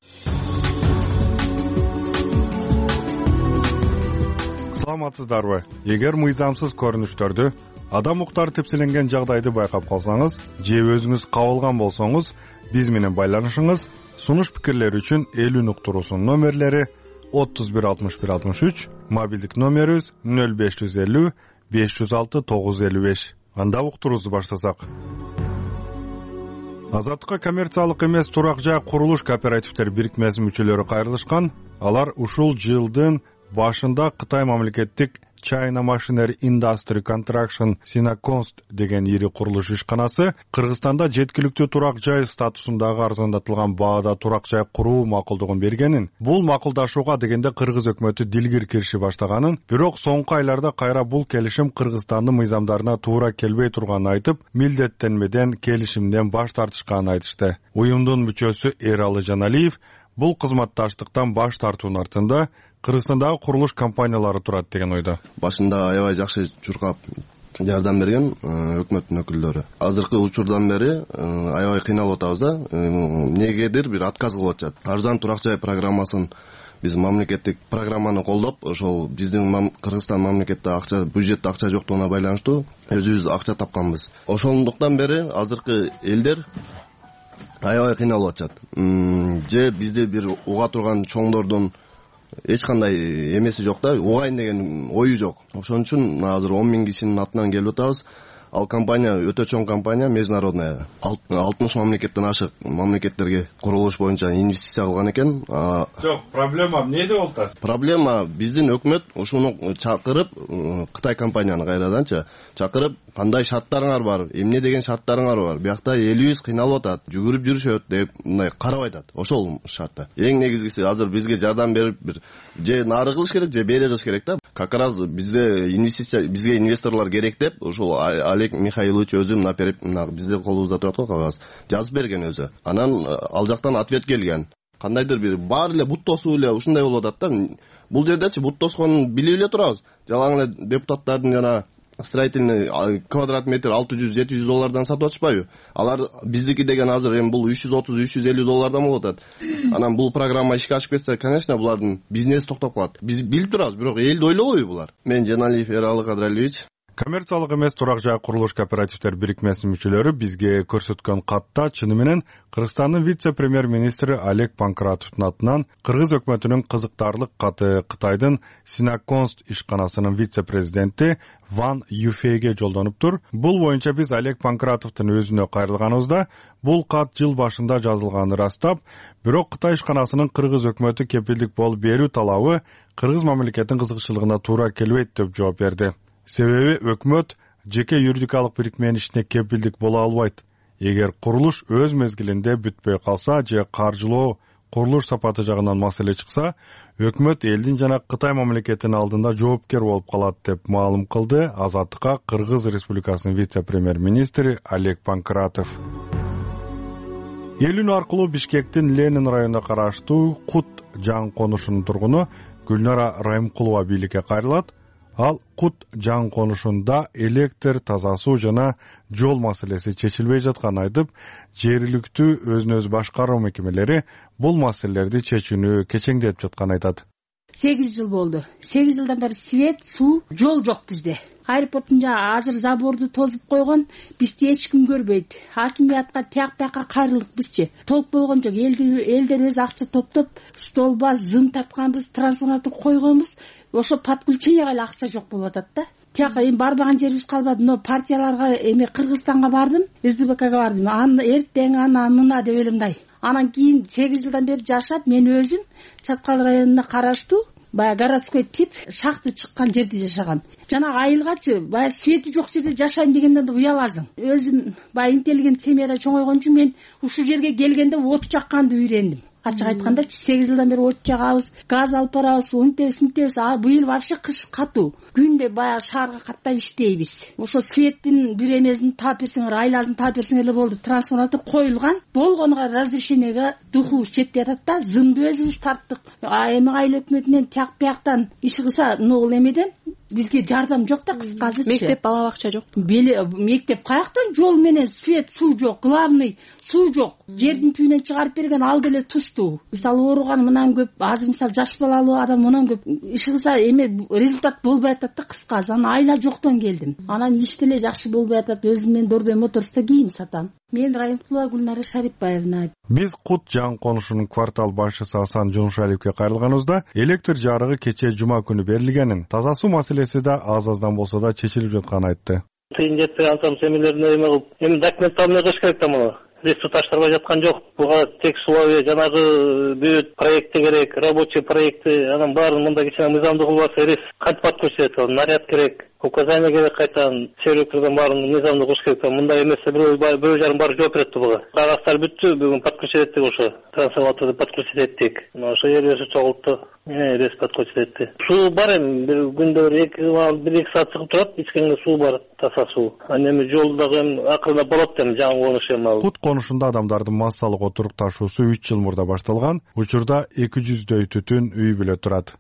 Саламатсыздарбы? Эгер мыйзамсыз көрүнүштөрдү, адам укуктары тепселенген жагдайды байкап калсаңыз, же өзүңүз кабылган болсоңуз, биз менен байланышыңыз. Сунуш пикирлер үчүн эл үнү уктуруусунун номерлери 316163, мобилдик номерибиз 0550 506 955. Анда уктуруубузду баштасак. Азаттыкка коммерциялык эмес турак жай курулуш кооперативдер бирикмесинин мүчөлөрү кайрылышкан. Алар ушул жылдын башында Кытай мамлекеттик China Machinery Industry Contraction Sinaconst деген ири курулуш ишканасы Кыргызстанда жеткиликтүү турак жай статусундагы арзандатылган баада турак жай куруу макулдугун бергенин, бул макулдашууга дегенде Кыргыз өкмөтү дилгир кириши баштаганын, бирок соңку айларда кайра бул келишим Кыргызстандын мыйзамдарына туура келбей турганын айтып, милдеттенмеден келишимден баш тартышканын айтышты. Уюмдун мүчөсү Эралы Жаналиев бул кызматташтыктан баш тартуунун артында Кыргызстандагы курулуш компаниялары турат деген ойдо. Башында аябай жакшы чуркап жардам берген өкмөттүн өкүлдөрү. Азыркы учурдан бери аябай кыйналып атабыз да. Негедир бир отказ кылып атышат. Арзан турак жай программасын биз мамлекеттик программаны колдоп, ошол биздин Кыргызстан мамлекетте акча, бюджетте акча жоктугуна байланыштуу өзүбүз акча тапканбыз. Ошондуктан бери азыркы элдер аябай кыйналып атышат. Же бизде бир уга турган чоңдордун эч кандай эмеси жок да, угайын деген ою жок. Ошон үчүн азыр 10 000 кишинин атынан келип атабыз. Ал компания өтө чоң компания, международная. 60 мамлекеттен ашык мамлекеттерге курулуш боюнча инвестиция кылган экен. Жок, проблема эмнеде болду? Проблема биздин өкмөт ушуну чакырып, Кытай компанияны кайраданчы чакырып, кандай шарттарыңар бар, эмне деген шарттарыңар бар, биякта элибиз кыйналып атат, жүгүрүп жүрүшөт деп мындай карабай атат. Ошол шартта. Эң негизгиси азыр бизге жардам берип бир же нары кылыш керек, же бери кылыш керек да. Как раз бизде инвестиция, бизге инвесторлор керек деп ошол Олег Михайлович өзү бизде колубузда турат го кагаз жазып берген өзү. Анан ал жактан ответ келген. Кандайдыр бир баары эле бут тосуу эле ушундай болуп атат да. Бул жердечи бут тосконун билип эле турабыз. Жалаң эле депутаттардын жана строительный квадрат метр $600-700 сатып атышпайбы? Алар биздики деген азыр эми бул $330-350 болуп атат. Анан бул программа ишке ашып кетсе, конечно, булардын бизнеси токтоп калат. Биз билип турабыз, бирок элди ойлобойбу булар. Мен Жаналиев Эралы Кадралиевич. Коммерциялык эмес турак жай курулуш кооперативдер бирикмесинин мүчөлөрү бизге көрсөткөн катта чыны менен Кыргызстандын вице-премьер-министри Олег Панкратовдун атынан Кыргыз өкмөтүнүн кызыктарлык каты Кытайдын Sinaconst ишканасынын вице-президенти Ван Юфейге жолдонуптур. Бул боюнча биз Олег Панкратовдун өзүнө кайрылганыбызда бул кат жыл башында жазылганын ырастап, бирок Кытай ишканасынын Кыргыз өкмөтү кепилдик болуп берүү талабы Кыргыз мамлекетинин кызыкчылыгына туура келбейт деп жооп берди. Себеби өкмөт жеке юридикалык бирикменин ишине кепилдик боло албайт. Эгер курулуш өз мезгилинде бүтпөй калса же каржылоо, курулуш сапаты жагынан маселе чыкса, өкмөт элдин жана Кытай мамлекетинин алдында жоопкер болуп калат деп маалым кылды Азаттыкка Кыргыз Республикасынын вице-премьер-министри Олег Панкратов. Элүн аркылуу Бишкектин Ленин районуна караштуу Кут жаң конушунун тургуну Гүлнара Райымкулова бийликке кайрылат. Ал Кут жаң конушунда электр, таза суу жана жол маселеси чечилбей жатканын айтып, жергиликтүү өзүн-өзү башкаруу мекемелери бул маселелерди чечүүнү кечеңдетип жатканын айтат. 8 жыл болду. 8 жылдан бери свет, суу, жол жок бизде. Аэропорттун азыр заборду тозуп койгон, бизди эч ким көрбөйт. Хакимиятка тияк-бияка кайрылдык бизчи. Толук болгон жок. Элдер өз акча топтоп, столба зын тартканбыз, трансформатор койгонбуз. Ошо подключенияга эле акча жок болуп атат да. Тияка эми барбаган жерибиз калбады. Но партияларга эми Кыргызстанга бардым, СДБКга бардым. Эртең ана мына деп эле мындай. Анан кийин 8 жылдан бери жашап, мен өзүм Чаткал районуна караштуу баягы городской тип шахты чыккан жерде жашаган. Жана айылгачы баягы свети жок жерде жашайм дегенден да уяласың. Өзүм баягы интеллигент семьяда чоңойгон үчүн мен ушул жерге келгенде от жакканды үйрендим. Ачык айтканда 8 жылдан бери от жагабыз, газ алып барабыз, унтебиз. Быйыл вообще кыш катуу. Күндө баягы шаарга каттап иштейбиз. Ошо светтин бир эмесин таап берсеңер, айласын таап берсеңер эле болду. Трансформатор коюлган. Болгонуга разрешениеге духубуз жетпей атат да, зымды өзүбүз тарттык. Эми айыл өкмөтүнөн тияк-бияктан иш кылса, ногул эмеден бизге жардам жок да кыскасычы. Мектеп бала бакча жок. Мектеп каяктан, жол менен свет, суу жок, главный суу жок. Жердин түбүнөн чыгарып берген ал деле тустуу. Мисалы ооруган мындан көп, азыр мисалы жаш балалуу адам мындан көп иш кылса эми результат болбой атат да кыскасы. Анан айла жоктон келдим. Анан иш деле жакшы болбой атат. Өзүм мен Дордой Моторс'та кийим сатам. Мен Райымкулова Гүлнара Шарипбаевна. Биз Кут жаң конушунун квартал башчысы Асан Жумшалиевке кайрылганыбызда электр жарыгы кечээ жума күнү берилгенин, таза суу маселеси да аз-аздан болсо да чечилип жатканын айтты. Тыйын жетпей алсам семилерин эме кылып, эми документ алмай кыш керек да мага. лесу таштырбай жаткан жок. Буга тек условия жанагы бүт проекти керек, рабочий проекти, анан баарын мындай кичине мыйзамдуу кылбаса эрес кантип ат көрсөтөт ал? Наряд керек, указание керек, кайтадан сервистерден баарын мыйзамдуу кылыш керек. Мындай эмесе бирөө жарым барып жооп берет буга. Кагаздар бүттү, бүгүн подключить эттик ошо. Трансформаторду подключить эттик. Ошо жер өзү чогултту. Эрес подключить этти. Суу бар эми, бир күндө 1-2 саат чыгып турат, ичкенге суу бар, таза суу. Анан эми жол дагы акырында болот эми, жаңы конуш эми ал. Кут конушунда адамдардын массалык отурукташуусу 3 жыл мурда башталган. Учурда 200дөй түтүн үй бүлө турат.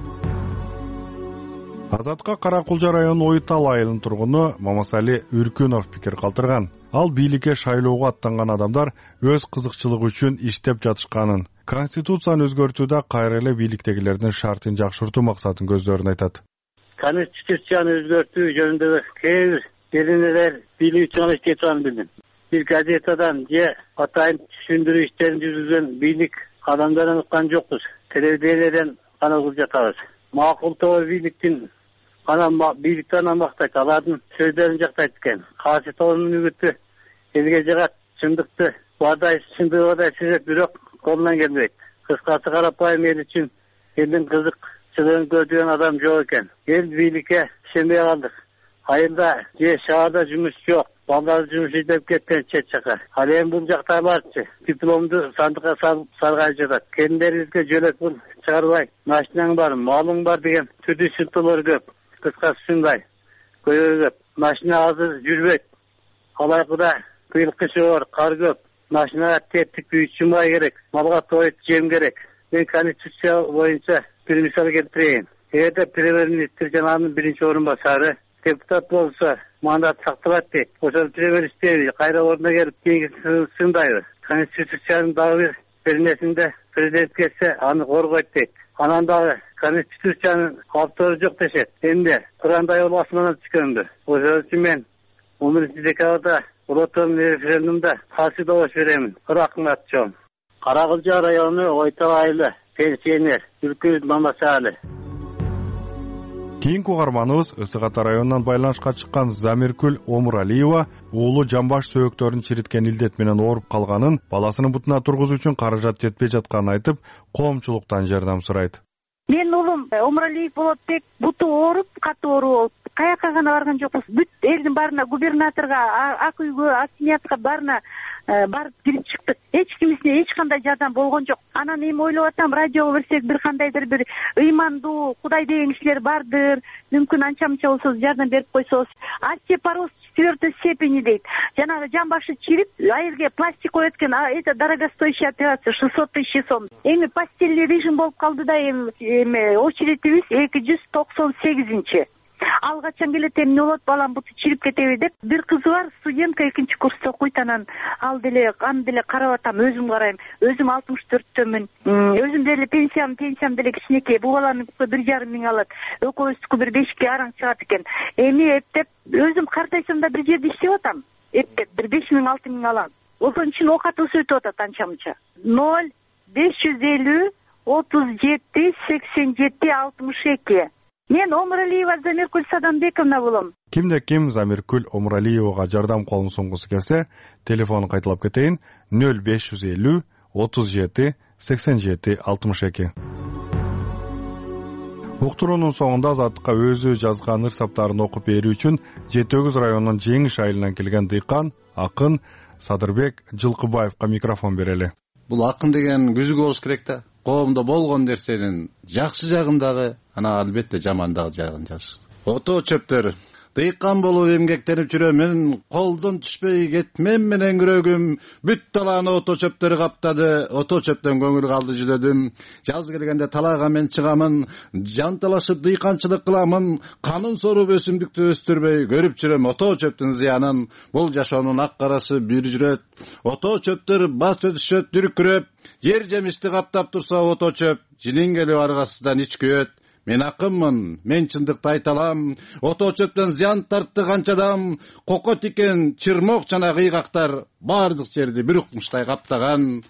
Азатка Кара Кулжа районунун Ойтал айылынын тургуну Мамасали Үркүнов пикир калтырган. Ал бийликке шайлоого аттанган адамдар өз кызыкчылыгы үчүн иштеп жатышканын, конституцияны өзгөртүүдө кайра эле бийликтегилердин шартын жакшыртуу максатын көздөрүн айтат. Конституцияны өзгөртүү жөнүндө кээ бир беренелер бийлик үчүн иштей турганын билдим. Бир газетадан же атайын түшүндүрүү иштерин жүргүзгөн бийлик адамдардан уккан жокпуз. Телевизияден гана угуп жатабыз. Макултоо бийликтин бийликтен мактайт, алардын сөздөрүн жактайт экен. Кайсы тоонун үгүтү элге жагат, чындыкты чындыгы сезет, бирок колунан келбейт. Кыскасы карапайым эл үчүн элдин кызыкчылыгын көргөн адам жок экен. Эл бийликке ишенбей калдык. Айылда же шаарда жумуш жок, балдар жумуш издеп кеткен чет жака. Ал эми бул жакта барчы, дипломду сандыкка салып саргайып жатат. Келиндерибизге жөлөк пул чыгарбай, машинаң бар, малың бар деген түрдүү сынтуулар көп. Кыскасы ушундай көйгөй көп. Машина азыр жүрбөйт. Алайкыда кыйылкышы бар, кар көп. Машинага тептик үйчү май керек, малга тоет жем керек. Мен конституция боюнча бир мисал келтирейин. Эгерде премьер-министр жанагынын биринчи орун басары депутат болса, мандат сакталат дейт. Ошол премьер-министр кайра ордуна келип кийинки сындайбы. Конституциянын дагы бир нерсинде президент келсе аны коргойт дейт. Анан дагы конституциянын автору жок дешет. Эмне кырандай басманан түшкөндү. Ошол үчүн мен 11 декабрда улуттук референдумда каршы добуш беремин. Кыракыңа атчом. Кара Кулжа району Ойтал айылы пенсионер Үркүнов Мамасали. Кийинки угарманыбыз Ысык Ата районунан байланышка чыккан Замиркүл Омуралиева уулу жамбаш сөөктөрүн чириткен илдет менен ооруп калганын, баласынын бутуна тургузуу үчүн каражат жетпей жатканын айтып, коомчулуктан жардам сурайт. Мен уулум Омуралиев Болотбек буту ооруп, катуу оору болуп, каяка гана барган жокпуз. Бүт элдин баарына, губернаторго, ак үйгө, акимиятка баарына барып кирип чыктык. Эч кимисине эч кандай жардам болгон жок. Анан эми ойлоп атам, радиого берсек бир кандайдыр бир ыймандуу Кудай деген кишилер бардыр. Мүмкүн анча-мынча болсо жардам берип койсоз. Остеопороз 4-й степени дейт. Жанагы жамбашы чирип, айылга пластик коет экен. Это дорогостоящая операция, 600 000 сом. Эми постельный режим болуп калды да эми очередибиз 298-чи. Ал качан келет, эмне болот, балам буту чирип кетеби деп. Бир кызы бар, студентка 2-курста окуйт, анан аны деле карап атам, өзүм карайм. Өзүм 64-төмүн. Өзүм деле пенсиям деле кичинекей. Бул баланын 1,5 миң алат. Экөөбүздүкү бир 5ке араң чыгат экен. Эми эптеп өзүм картайсам да бир жерде иштеп атам. Эптеп бир 5 миң 6 миң алам. Ошон үчүн окат өсөтүп атат анча-мынча. 0-550 37 87 62. Мен Омуралиева Замиркүл Садамбековна болом. Кимде ким Замиркүл Омуралиевага жардам колун сунгусу келсе, телефонун кайталап кетейин: 0550 37 87 62. Уктуруунун соңунда Азаттыкка өзү жазган ырсаптарын окуп берүү үчүн Жетөгүз районунун Жеңиш айылынан келген дыйкан акын Садырбек Жылкыбаевка микрофон берели. Бул акын деген күзгү болуш керек да. Коомдо болгон нерсенин жакшы жагындагы, ана албетте жамандагы жагын жазыш. Ото чөптөр дыйкан болуп эмгектенип жүрөмүн, колдон түшпөй кетмем менен күрөгүм, бүт талааны ото чөптөрү каптады, ото чөптөн көңүл калды жүдөдүм. Жаз келгенде талаага мен чыгамын, жанталашып дыйканчылык кыламын, канын соруп өсүмдүктү өстүрбөй көрүп жүрөм ото чөптүн зыянын. Бул жашоонун ак карасы бир жүрөт. Ото чөптөр бат өтүшөт дүркүрөп, жер жемишти каптап турса ото чөп, жинин келип аргасынан ич күйөт. Мен акынмын, мен чындыкты айталам. Ото чөптөн зыян тартты канча адам, коко тикен, чырмок жана кыйгактар бардык жерди бир укмуштай каптаган.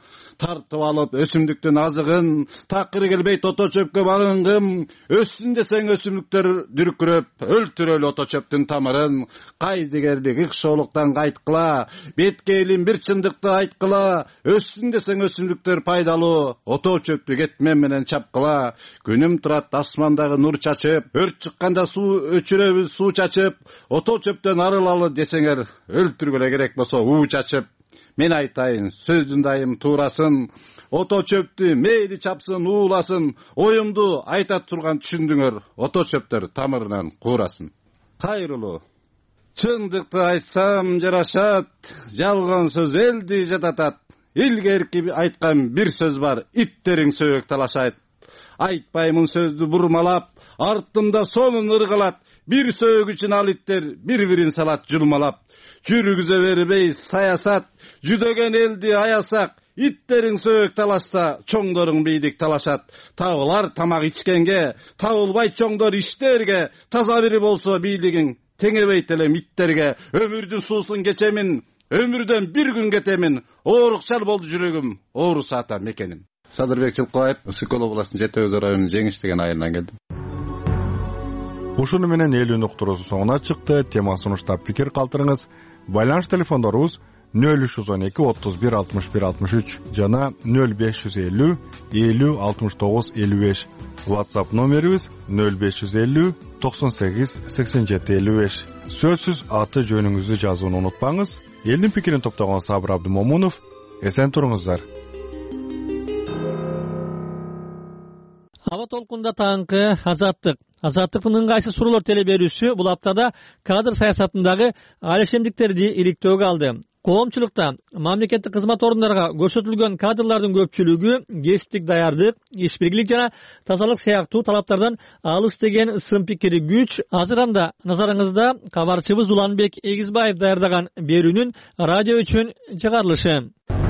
тартып алып өсүмдүктүн азыгын, такыр келбей ото чөпкө багынгым, өссүн десең өсүмдүктөр дүркүрөп, өлтүрөлү ото чөптүн тамырын, кайдыгерлик ыкшоолуктан кайткыла, бетке элин бир чындыкты айткыла, өссүн десең өсүмдүктөр пайдалуу, ото чөптү кетмен менен чапкыла, күнүм турат асмандагы нур чачып, өрт чыкканда суу өчүрөбүз суу чачып, ото чөптөн арылалы десеңер, өлтүргүлө керек болсо уу чачып. Мен айтайын, сөздүн дайым туурасын, ото чөптү мейли чапсын, ууласын, оюмду айта турган түшүндүңөр, ото чөптөр тамырынан куурасын. Кайрылуу. Чындыкты айтсам жарашат, жалган сөз элди жататат. Илгерки айткан бир сөз бар, иттериң сөбөк талашат. Айтпаймын сөздү бурмалап, артымда сонун ыргалат. Бир сөөгү үчүн ал иттер бири-бирин салат жулмалап. Жүргүзө бербей саясат, жүдөген элди аясак. Иттериң сөөгү талашса, чоңдоруң бийлик талашат. Табылар тамак ичкенге, табылбай чоңдор иштерге. Таза бири болсо бийлигиң теңебейт элем иттерге. Өмүрдүн суусун кечемин, өмүрдөн бир күн кетемин. Оорукчал болду жүрөгүм, оорусу ата мекеним. Садырбек Жылкыбаев, Ысык-Көл областынын Жети Өзү районунун Жеңиш деген айылынан келдим. Ушуну менен элүүнүн уктуруусу соңуна чыкты. Тема сунуштап пикир калтырыңыз. Байланыш телефондорубуз 0312 31 61 63 жана 0550 50 69 55. WhatsApp номерибиз 0550 98 87 55. Сөзсүз аты жөнүңүздү жазууну унутпаңыз. Элдин пикирин топтогон Сабыр Абдымомунов. Эсен туруңуздар. Аба толкунда таңкы Азаттыктын ыңгайсыз суроолор теле берүүсү бул аптада кадр саясатындагы алешемдиктерди иликтөөгө алды. Коомчулукта мамлекеттик кызмат орундарга көрсөтүлгөн кадрлардын көпчүлүгү кесиптик даярдык, ишбиргилик жана тазалык сыяктуу талаптардан алыс деген сын пикири күч. Азыр анда назарыңызда кабарчыбыз Уланбек Эгизбаев даярдаган берүүнүн радио үчүн чыгарылышы.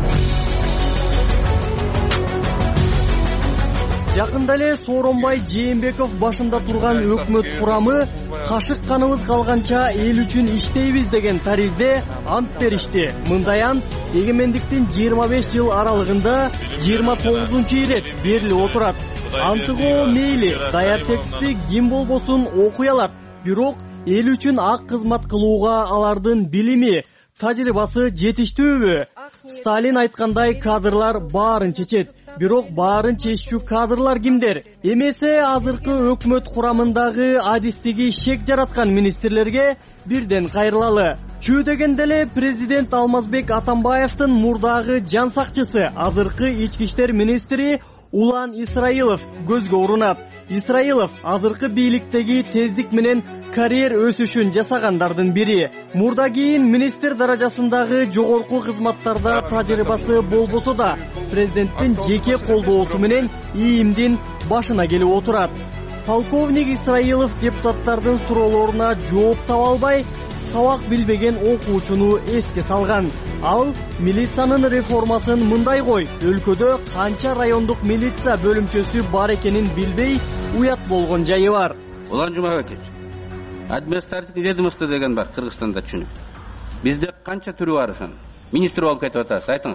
Жакында эле Сооронбай Жээнбеков башында турган өкмөт курамы кашык каныбыз калганча эл үчүн иштейбиз деген таризде ант беришти. Мындай ант эгемендиктин 25 жыл аралыгында 29-чу ирет берилип отурат. Антыгоо мейли даяр текстти ким болбосун окуй алат. Бирок эл үчүн ак кызмат кылууга алардын билими, тажрыйбасы жетиштүүбү? Сталин айткандай кадрлар баарын чечет. Бирок баарын чечүүчү кадрлар кимдер? Эмесе азыркы өкмөт курамындагы адистиги шек жараткан министрлерге бирден кайрылалы. Чүү дегенде эле президент Алмазбек Атамбаевдин мурдагы жан сакчысы, азыркы ички иштер министри Улан Исраилов көзгө урунат. Исраилов азыркы бийликтеги тездик менен карьер өсүшүн жасагандардын бири. Мурда кийин министр даражасындагы жогорку кызматтарда тажрыйбасы болбосо да, президенттин жеке колдоосу менен ийимдин башына келип отурат. Полковник Исраилов депутаттардын суроолоруна жооп таба албай, сабак билбеген окуучуну эске салган. Ал милициянын реформасын мындай кой, өлкөдө канча райондук милиция бөлүмчөсү бар экенин билбей уят болгон жайы бар. Улан Жумабекович, административный ведомство деген бар Кыргызстанда түшүнүп. Бизде канча түрү бар ошонун? Министр болуп кетип атасыз, айтыңыз.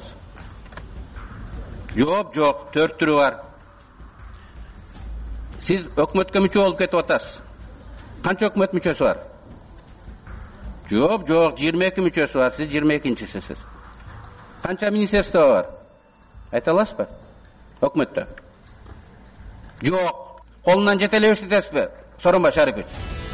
Жок, 4 түрү бар. Сиз өкмөткө мүчө болуп кетип атасыз. Канча өкмөт мүчөсү бар? Жок, 22 мүчөсү бар, сиз 22-чисисиз. Канча министерство бар? Айта аласызбы? Өкмөттө. Жок. Колунан жете эле берсизби? Сооронбай Шарипович.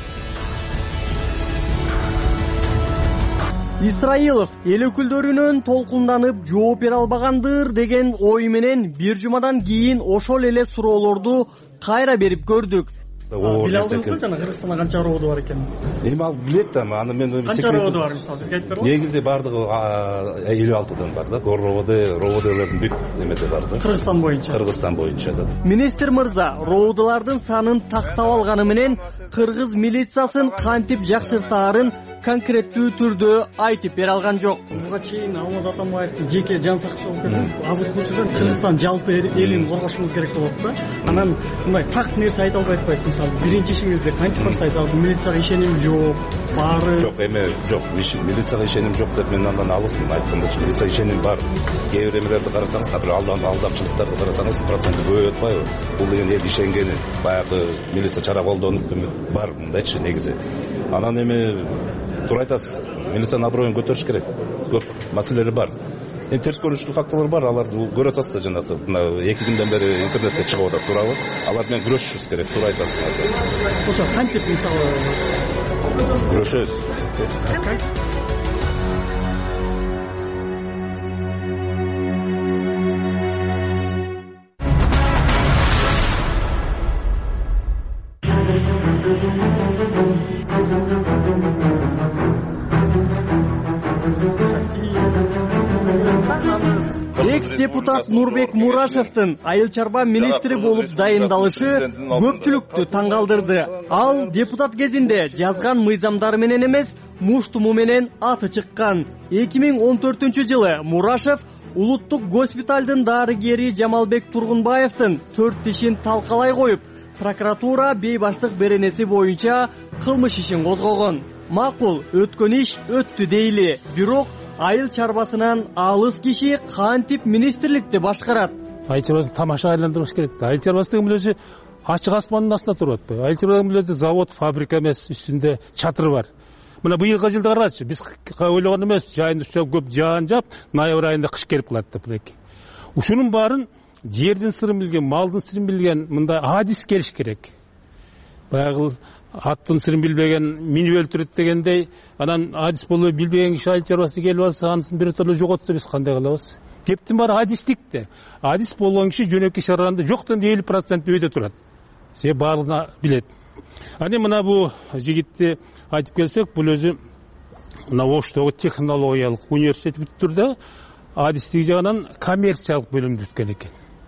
Исраилов эл өкүлдөрүнөн толкунданып жооп бере албагандыр деген ой менен бир жумадан кийин ошол эле суроолорду кайра берип көрдүк. Биле алдыңызбы жана Кыргызстанда канча роодо бар экенин? Эми ал билет да, аны мен канча роодо бар мисалы бизге айтып бериңиз. Негизи бардыгы 56дан бар да. Роодолордун бүт немеде бар да. Кыргызстан боюнча да. Министр мырза, роодолордун санын тактап алганы менен кыргыз милициясын кантип жакшыртаарын конкреттүү түрдө айтып бере алган жок. Буга чейин Алмаз Атамбаевдин жеке жан сакчысы болуп кетти. Азыркы учурда Кыргызстан жалпы элин коргошубуз керек болот да. Анан мындай так нерсе айта албай атпайсыз. мисалы биринчи ишиңизди кантип баштайсыз? Азыр милицияга ишеним жок, баары жок. Жок, милицияга ишеним жок деп мен андан алысмын. Айткандачы милицияга ишеним бар. Кээ бир эмелерди карасаңыз, например, алдамчылыктарды карасаңыз, проценти көбөйүп атпайбы? Бул деген эл ишенгени, баягы милиция чара колдонуп бар мындайчы негизи. Анан эми туура айтасыз, милициянын аброюн көтөрүш керек. Көп маселелер бар. Терс көрүнүштүү факторлор бар, аларды көрүп атасыз да, жанагы мына 2 күндөн бери интернетте чыгып атат, туурабы? Алар менен күрөшүшүбүз керек, туура айтасыз. Ошо кантип мисалы күрөшөбүз? Экс-депутат Нурбек Мурашевдин айыл чарба министри болуп дайындалышы көпчүлүктү таң калтырды. Ал депутат кезинде жазган мыйзамдары менен эмес, муштуму менен аты чыккан. 2014-жылы Мурашев улуттук госпиталдын дарыгери Жамалбек Тургунбаевдин 4 ишин талкалай коюп, прокуратура бейбаштык беренеси боюнча кылмыш ишин козгогон. Макул, өткөн иш өттү дейли, бирок айыл чарбасынан алыс киши кантип министрликти башкарат? Айыл чарбасын тамаша айландырыш керек. Айыл чарбасы деген биле ачык аспандын астында туруп атпайбы? Айыл чарба деген биле завод, фабрика эмес, үстүндө чатыр бар. Мына быйылкы жылда карачы, биз ойлогон эмес, жайында көп жаан жаап, ноябрь айында кыш келип калат деп эки. Ушунун баарын жердин сырын билген, малдын сырын билген мындай адис келиш керек. Баягы аттын сырын билбеген минип өлтүрөт дегендей, анан адис болбой билбеген киши айыл чарбасы келип алса, анысын бирөтөлө жоготса биз кандай кылабыз? Кептин баары адистикте. Адис болгон киши жөнөкөй чараганда жоктон 50% өйдө турат. Себеби баардыгын билет. Аны мына бу жигитти айтып келсек, бул өзү мына Оштогу технологиялык университет бүттүрдө адистик жагынан коммерциялык бөлүмдү бүткөн экен.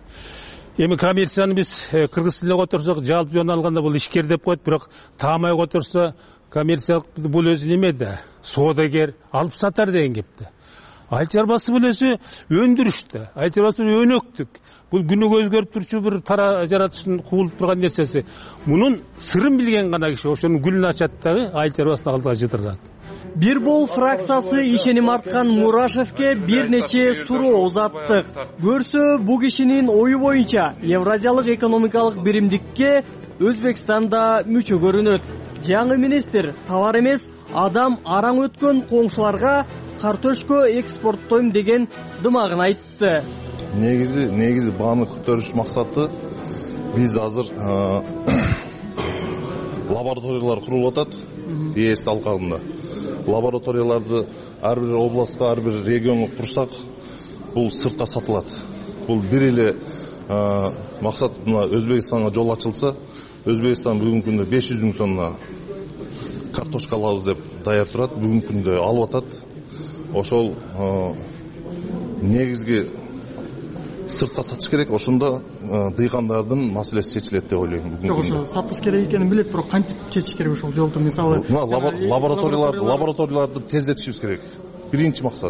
Эми коммерцияны биз кыргыз тилине которсок, жалпы жөн алганда бул ишкер деп коет, бирок таамай которсо коммерциялык бул өзү неме да, соодагер, алып сатар деген кепти. Айыл чарбасы бул өзү өндүрүштө, айыл чарбасы өнөктүк. Бул күнүгө өзгөрүп турчу бир тара жаратышын куулуп турган нерсеси. Мунун сырын билген гана киши ошонун гүлүн ачат дагы айыл чарбасына алдыга жыдырат. Бир бол фракциясы ишеним арткан Мурашевке бир нече суроо узаттык. Көрсө, бу кишинин ою боюнча Евразиялык экономикалык биримдикке Өзбекстан да мүчө көрүнөт. Жаңы министр товар эмес, адам араң өткөн коңшуларга картошка экспорттойм деген дымагын айтты. Негизи бааны көтөрүш максаты биз азыр лабораториялар курулуп атат ЕС алкагында. Лабораторияларды ар бир областка, ар бир регионго курсак, бул сыртка сатылат. Бул бир эле максат мына Өзбекстанга жол ачылса, Өзбекстан бүгүнкү күндө 500 000 тонна картошка алабыз деп даяр турат, бүгүнкү күндө алып атат. Ошол негизги сыртка сатыш керек, ошондо дыйкандардын маселеси чечилет деп ойлойм. Жок, ошо сатыш керек экенин билет, бирок кантип чечиш керек ошол жолду? Мисалы, лабораторияларды тездетишибиз керек. Биринчи максат.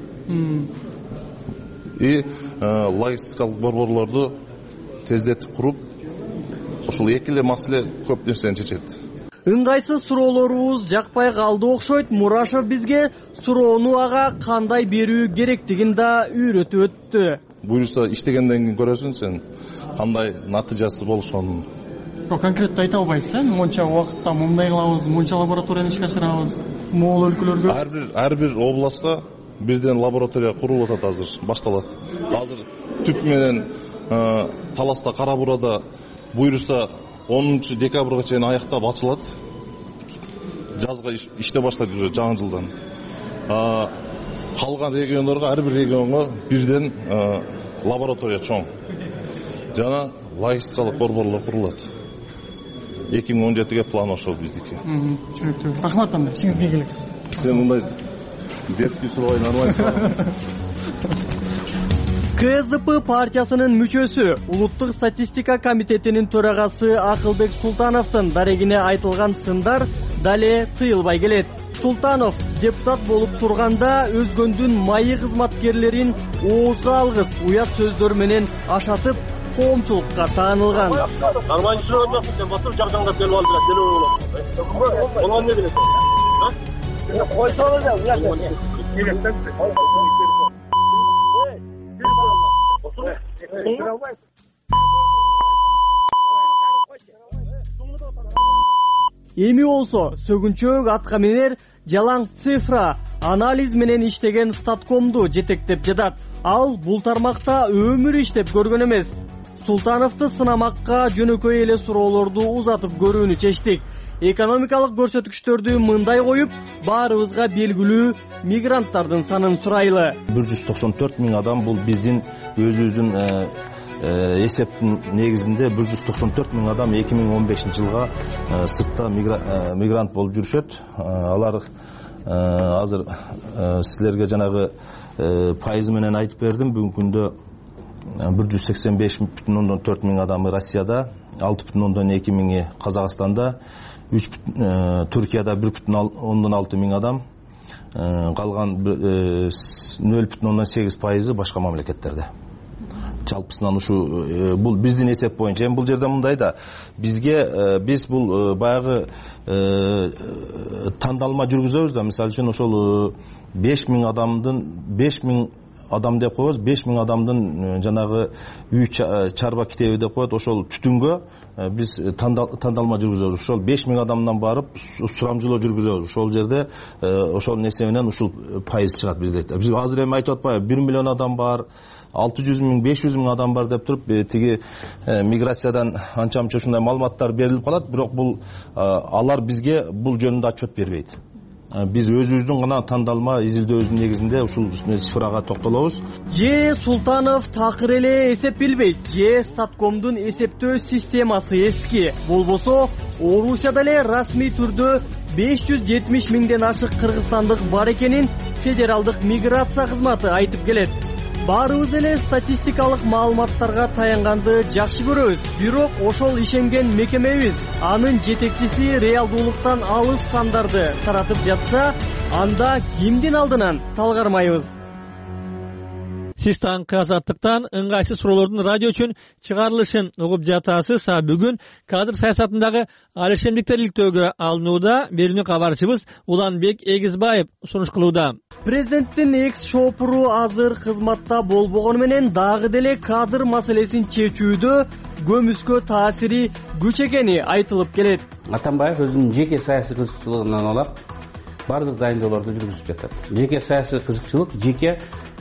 И логистикалык борборлорду тездетип куруп, ошол эки эле маселе көп нерсени чечет. Ыңгайсыз суроолорубуз жакпай калды окшойт. Мурашев бизге суроону ага кандай берүү керектигин да үйрөтүп өттү. Буюрса иштегенден кийин көрөсүң сен кандай натыйжасы болушун. Конкреттүү айта албайсыз, монча убакытта мындай кылабыз, монча лабораторияны ишке ашырабыз. Могул өлкөлөргө ар бир областка бирден лаборатория курулуп атат, азыр башталат. Азыр түп менен Таласта, Кара Буурада буюрса 10 декабрга чейин аяктап ачылат. Жазга иште баштайт уже жаңы жылдан. Калган региондорго, ар бир регионго бирден лаборатория чоң. Жана логистикалык борборлор курулат. 2017-ге план ошол биздики. Түшүнүктүү. Рахмат анда, ишиңизге ийгилик. Сен мындай дерзкий суроо нормально. КСДП партиясынын мүчөсү, Улуттук статистика комитетинин төрагасы Акылбек Султановдун дарегине айтылган сындар дале тыйылбай келет. Султанов депутат болуп турганда өзгөндүн майы кызматкерлерин оозго алгыс, уят сөздөр менен ашатып, коомчулукка таанылган. Нормально жүрөп жатсың сен, батыр жакжаңдап келип алып келип болгон эмне билесиң? Койсоңуз да Эми болсо сөгүнчөк атка минер жалаң цифра анализ менен иштеген статкомду жетектеп жатат. Ал бул тармакта өмүр иштеп көргөн эмес. Султановду сынамакка жөнөкөй эле суроолорду узатып көрүүнү чечтик. Экономикалык көрсөткүчтөрдү мындай коюп, баарыбызга белгилүү мигранттардын санын сурайлы. 194 миң адам бул биздин өзүбүздүн эсептин негизинде 194 миң адам 2015 жылга сыртта мигрант болуп жүрүшөт. Алар азыр силерге жанагы пайызы менен айтып бердим. Бүгүнкү күндө 185,4 миң адамы Россияда, 6,2 миңи Казакстанда, Түркияда 1,6 миң адам, калган 0,8% башка мамлекеттерде. Жалпысынан ушу бул биздин эсеп боюнча. Бул жерде мындай да, биз бул баягы тандалма жүргүзөбүз да. Мисалы үчүн ошол 5 миң адам деп коебуз, 5 миң адамдын жанагы үй чарба китеби деп коет. Ошол түтүнгө биз тандалма жүргүзөбүз. Ошол 5 миң адамдан барып сурамжылоо жүргүзөбүз. Ошол жерде ошол нерсе менен ушул пайыз чыгат бизде. Биз азыр эми айтып атпайбы, 1 миллион адам бар, 600 миң, 500 миң адам бар деп туруп, тиги миграциядан анча-мынча ушундай маалыматтар берилип калат, бирок бул алар бизге бул жөнүндө отчет бербейт. Биз өзүбүздүн гана тандалма изилдөөбүздүн негизинде ушул цифрага токтолобуз. Же Султанов такыр эле эсеп билбейт, же Статкомдун эсептөө системасы эски. Болбосо, Орусияда эле расмий түрдө 570 миңден ашык кыргызстандык бар экенин федералдык миграция кызматы айтып келет. Баарыбыз эле статистикалык маалыматтарга таянганды жакшы көрөбүз. Бирок ошол ишенген мекемебиз анын жетекчиси реалдуулуктан алыс сандарды таратып жатса, анда кимдин алдынан талгармайбыз? Сиз таңкы Азаттыктан ыңгайсыз суроолордун радио үчүн чыгарылышын угуп жатасыз. Бүгүн кадр саясатындагы алешемдиктер иликтөөгө алынууда. Берүүнү кабарчыбыз Уланбек Эгизбаев сунуш кылууда. Президенттин экс-шопуру азыр кызматта болбогону менен дагы деле кадр маселесин чечүүдө көмүскө таасири күч экени айтылып келет. Атамбаев өзүнүн жеке саясий кызыкчылыгынан улап бардык дайындоолорду жүргүзүп жатат. Жеке саясий кызыкчылык, жеке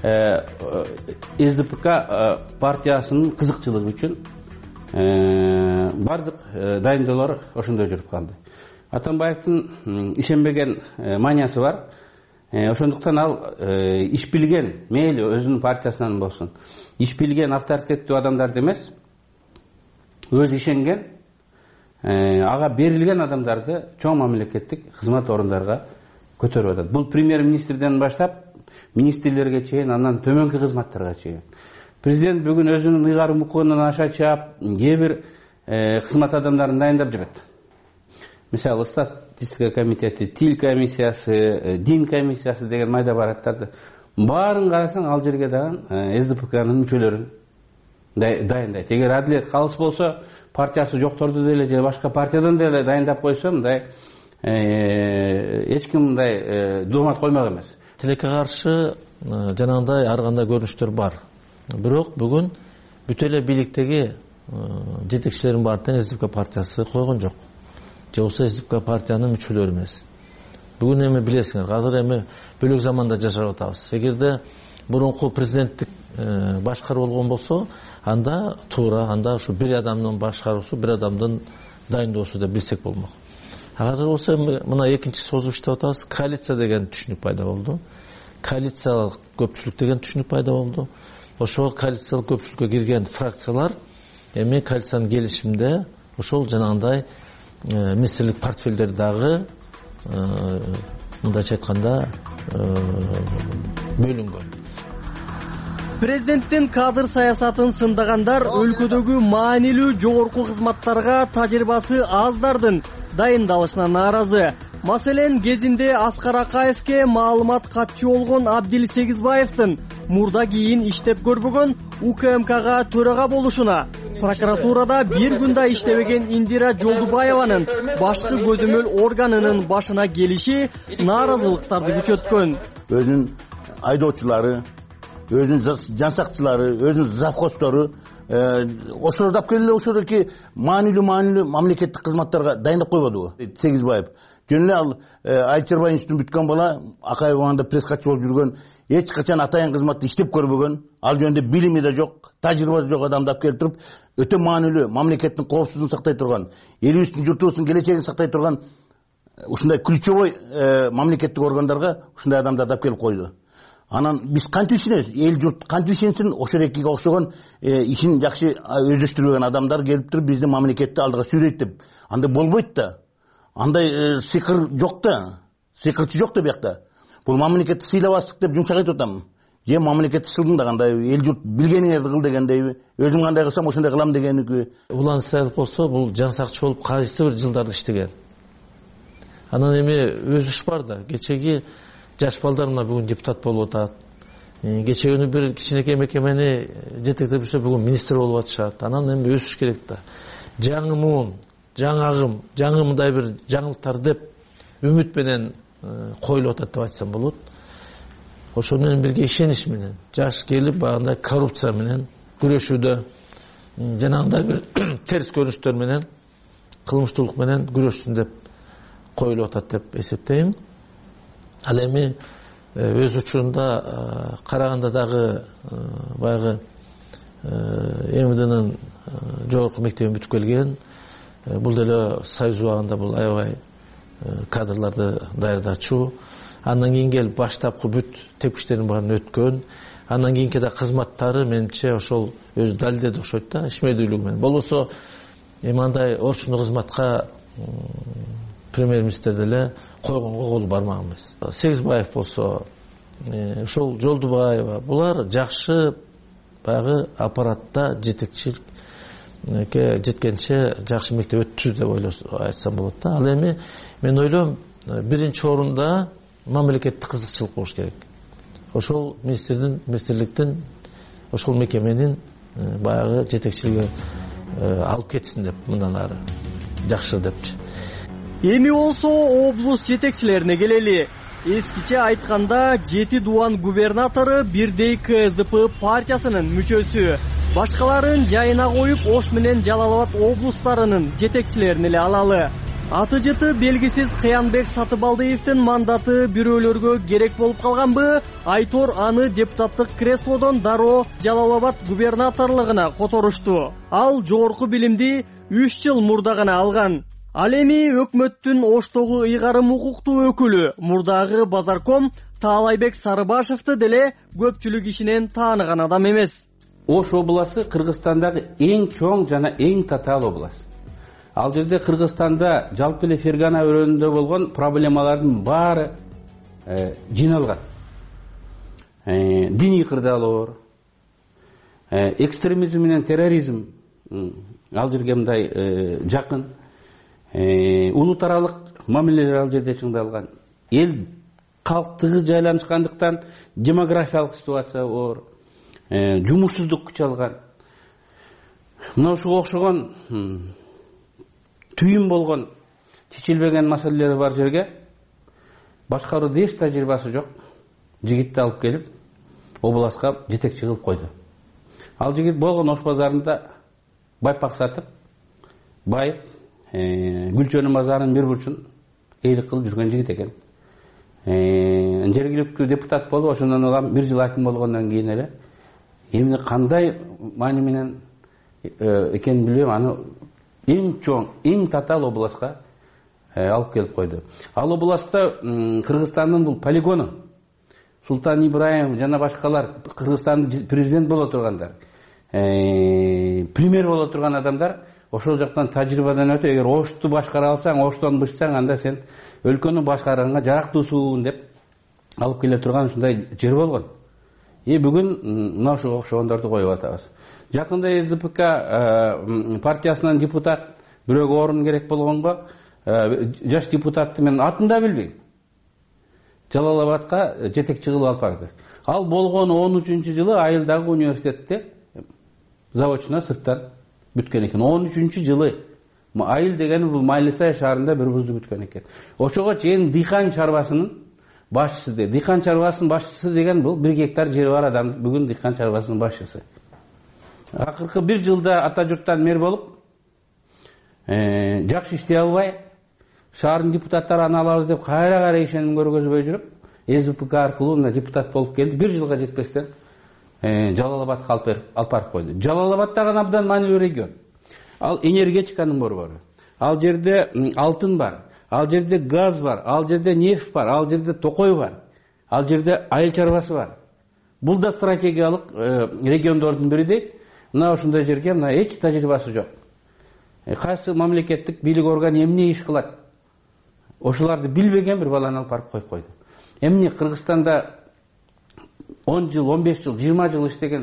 СДПК партиясынын кызыкчылыгы үчүн бардык дайындоолор ошондой жүрүп калды. Атамбаевдин ишенбеген маниясы бар. Ошондуктан ал иш билген, мейли өзүнүн партиясынан болсун, иш билген авторитеттүү адамдарды эмес, өз ишенген, ага берилген адамдарды чоң мамлекеттик кызмат орундарга көтөрүп атат. Бул премьер-министрден баштап министрлерге чейин, андан төмөнкү кызматтарга чейин. Президент бүгүн өзүнүн ыйгарым укугунан аша чаап, кээ бир кызмат адамдарын дайындап жүрөт. Мисалы, статистика комитети, тил комиссиясы, дин комиссиясы деген майда бараттарды баарын карасаң, ал жерге дагы СДПКнын мүчөлөрүн дайындайт. Эгер адилет калыс болсо, партиясы жокторду деле же башка партиядан деле дайындап койсо, мындай эч ким мындай доомат коймок эмес. Тилекке каршы жанагындай ар кандай көрүнүштөр бар. Бирок бүгүн бүт эле бийликтеги жетекчилердин баары тең СДПК партиясы койгон жок. Же болсо СДПК партиянын мүчөлөрү эмес. Бүгүн эми билесиңер, азыр эми бөлөк заманда жашап атабыз. Эгерде мурунку президенттик башкаруу болгон болсо, анда туура, анда ушу бир адамдын башкаруусу, бир адамдын дайындоосу деп билсек болмок. Азыр болсо мына экинчи созуп иштеп атабыз. Коалиция деген түшүнүк пайда болду. Коалициялык көпчүлүк деген түшүнүк пайда болду. Ошол коалициялык көпчүлүккө кирген фракциялар эми коалициянын келишимде ошол жанагындай министрлик портфелдер дагы мындайча айтканда бөлүнгөн. Президенттин кадр саясатын сындагандар өлкөдөгү маанилүү жогорку кызматтарга тажрыйбасы аздардын дайындалышына нааразы. Маселен, кезинде Аскар Акаевке маалымат катчу болгон Абдил Сегизбаевдин мурда кийин иштеп көрбөгөн УКМКга төрага болушуна, прокуратурада бир күн да иштебеген Индира Жолдубаеванын башкы көзөмөл органынын башына келиши нааразылыктарды күчөткөн. Өзүнүн айдоочулары, өзүнүн жансакчылары, өзүнүн завхозтору ошолорду алып келе ошолордуки маанилүү мамлекеттик кызматтарга дайындап койбодубу? Сегизбаев жөн эле ал Айыл чарба институтун бүткөн бала, Акаев убагында пресс-хатчы болуп жүргөн, эч качан атайын кызматта иштеп көрбөгөн, ал жөнүндө билими да жок, тажрыйбасы жок адамды алып келип туруп, өтө маанилүү мамлекеттин коопсуздугун сактай турган, элибиздин журтубуздун келечегин сактай турган ушундай ключевой мамлекеттик органдарга ушундай адамдарды алып келип койду. Анан биз кантип ишенебиз? Эл журт кантип ишенсин? Ошол экиге окшогон ишин жакшы өздөштүрбөгөн адамдар келип туруп биздин мамлекетти алдыга сүйрөйт деп. Андай болбойт да. Андай сыйкыр жок да. Сыйкырчы жок да биякта. Бул мамлекетти сыйлабастык деп жумшак айтып атам. Же мамлекетти сылдыңдагандай, эл журт билгениңерди кыл дегендейби? Өзүм кандай кылсам ошондой кылам дегеники. Улан Исраилов болсо, бул жансакчы болуп кайсы бир жылдарда иштеген. Анан эми өз иш бар да. Кечеги жаш балдар мына бүгүн депутат болуп атат. Кечеги бир кичинекей мекемени жетектеп жүрсө бүгүн министр болуп атышат. Анан эми өсүш керек да. Жаңы муун, жаңы агым, жаңы мындай бир жаңылыктар деп үмүт менен коюлуп атат деп айтсам болот. Ошол менен бирге ишенич менен жаш келип багындай коррупция менен күрөшүүдө, жанагындай бир терс көрүнүштөр менен, кылмыштуулук менен күрөшсүн деп коюлуп атат деп эсептейм. Ал эми өз учурунда караганда дагы баягы МВДнын жогорку мектебин бүтүп келген, бул деле Союз убагында бул аябай кадрларды даярдачу, андан кийин келип баштапкы бүт тепкичтердин баарын өткөн, андан кийинки да кызматтары менимче ошол өзү далилдеди окшойт да, ишмердүүлүгү менен. Болбосо эми андай орчундуу кызматка премьер-министр деле койгонго колу бармак эмес. Сегизбаев болсо, ошол Жолдубаева, булар жакшы баягы аппаратта жетекчиликке жеткенче жакшы мектеп өттү деп айтсам болот да. Ал эми мен ойлойм, биринчи орунда мамлекеттик кызыкчылык болуш керек. Ошол министрликтин, ошол мекеменин баягы жетекчилиги алып кетсин деп, мындан ары жакшы депчи. Эми болсо облус жетекчилерине келели. Эскиче айтканда, 7 Дуан губернатору бирдей КСДП партиясынын мүчөсү. Башкаларын жайына коюп, Ош менен Жалал Абад облустарынын жетекчилерин эле алалы. Аты жыты белгисиз Кыянбек Сатыбалдиевдин мандаты бирөөлөргө керек болуп калганбы? Айтор аны депутаттык креслодон дароо Жалал Абад губернаторлугуна которушту. Ал жогорку билимди 3 жыл мурда гана алган. Ал эми өкмөттүн Оштогу ыйгарым укуктуу өкүлү, мурдагы базарком Таалайбек Сарыбашевди деле көпчүлүк ишинен тааныган адам эмес. Ош областы Кыргызстандагы эң чоң жана эң татаал область. Ал жерде Кыргызстанда жалпы эле Фергана өрөөнүндө болгон проблемалардын баары жиналган. Диний кырдаалоо, экстремизм менен терроризм ал жерге мындай жакын. Улут аралык мамилелер ал жерде чыңдалган. Эл калктыгы жайланышкандыктан демографиялык ситуация оор, жумушсуздук күчалган. Мына ушуга окшогон түйүн болгон чечилбеген маселелери бар жерге башкарууда эч тажрыйбасы жок жигитти алып келип областка жетекчи кылып койду. Ал жигит болгон Ош базарында байпак сатып, байып, Гүлчөнүн базарынын бир бурчун эйлик кылып жүргөн жигит экен. Жергиликтүү депутат болуп, ошондон улам 1 жыл аким болгондон кийин эле эмне кандай маани менен экенин билбейм, аны эң чоң, эң татаал областка алып келип койду. Ал областта Кыргызстандын бул полигону, Султан Ибраимов жана башкалар, Кыргызстандын президент боло тургандар, премьер боло турган адамдар ошол жактан тажрыйбадан өтө, эгер Ошту башкара алсаң, Оштон бышсаң, анда сен өлкөнү башкарганга жарактуусуң деп алып келе турган ушундай жер болгон. Бүгүн мына ошого окшогондорду коюп атабыз. Жакында СДПК партиясынан депутат бирөөгө орун керек болгонго, жаш депутатты мен атын да билбейм, Жалал Абадка жетекчи кылып алып барды. Ал болгон 13-жылы Айылдагы университетте заводчуна сырттан бүткөн экен. 13-жылы айыл деген бул Майлысай шаарында бир бузду бүткөн экен. Ошого чейин дыйкан чарбасынын башчысы де. Дыйкан чарбасынын башчысы деген бул 1 гектар жери бар адам бүгүн дыйкан чарбасынын башчысы. Акыркы 1 жылда ата журттан мэр болуп, жакшы иштей албай, шаардын депутаттары аны алабыз деп кайра ишеним көргөзбөй жүрүп, СВПК аркылуу мына депутат болуп келди. 1 жылга жетпестен Жалал Абадка алып барып койду. Жалал Абад дагы абдан маанилүү регион. Ал энергетиканын борбору. Ал жерде алтын бар. Ал жерде газ бар. Ал жерде нефть бар. Ал жерде токой бар. Ал жерде айыл чарбасы бар. Бул да стратегиялык региондордун бири дейт. Мына ушундай жерге мына эч тажрыйбасы жок. Кайсы мамлекеттик бийлик органы эмне иш кылат? Ошоларды билбеген бир баланы алып барып коюп койду. Эмне Кыргызстанда 10 жыл, 15 жыл, 20 жыл иштеген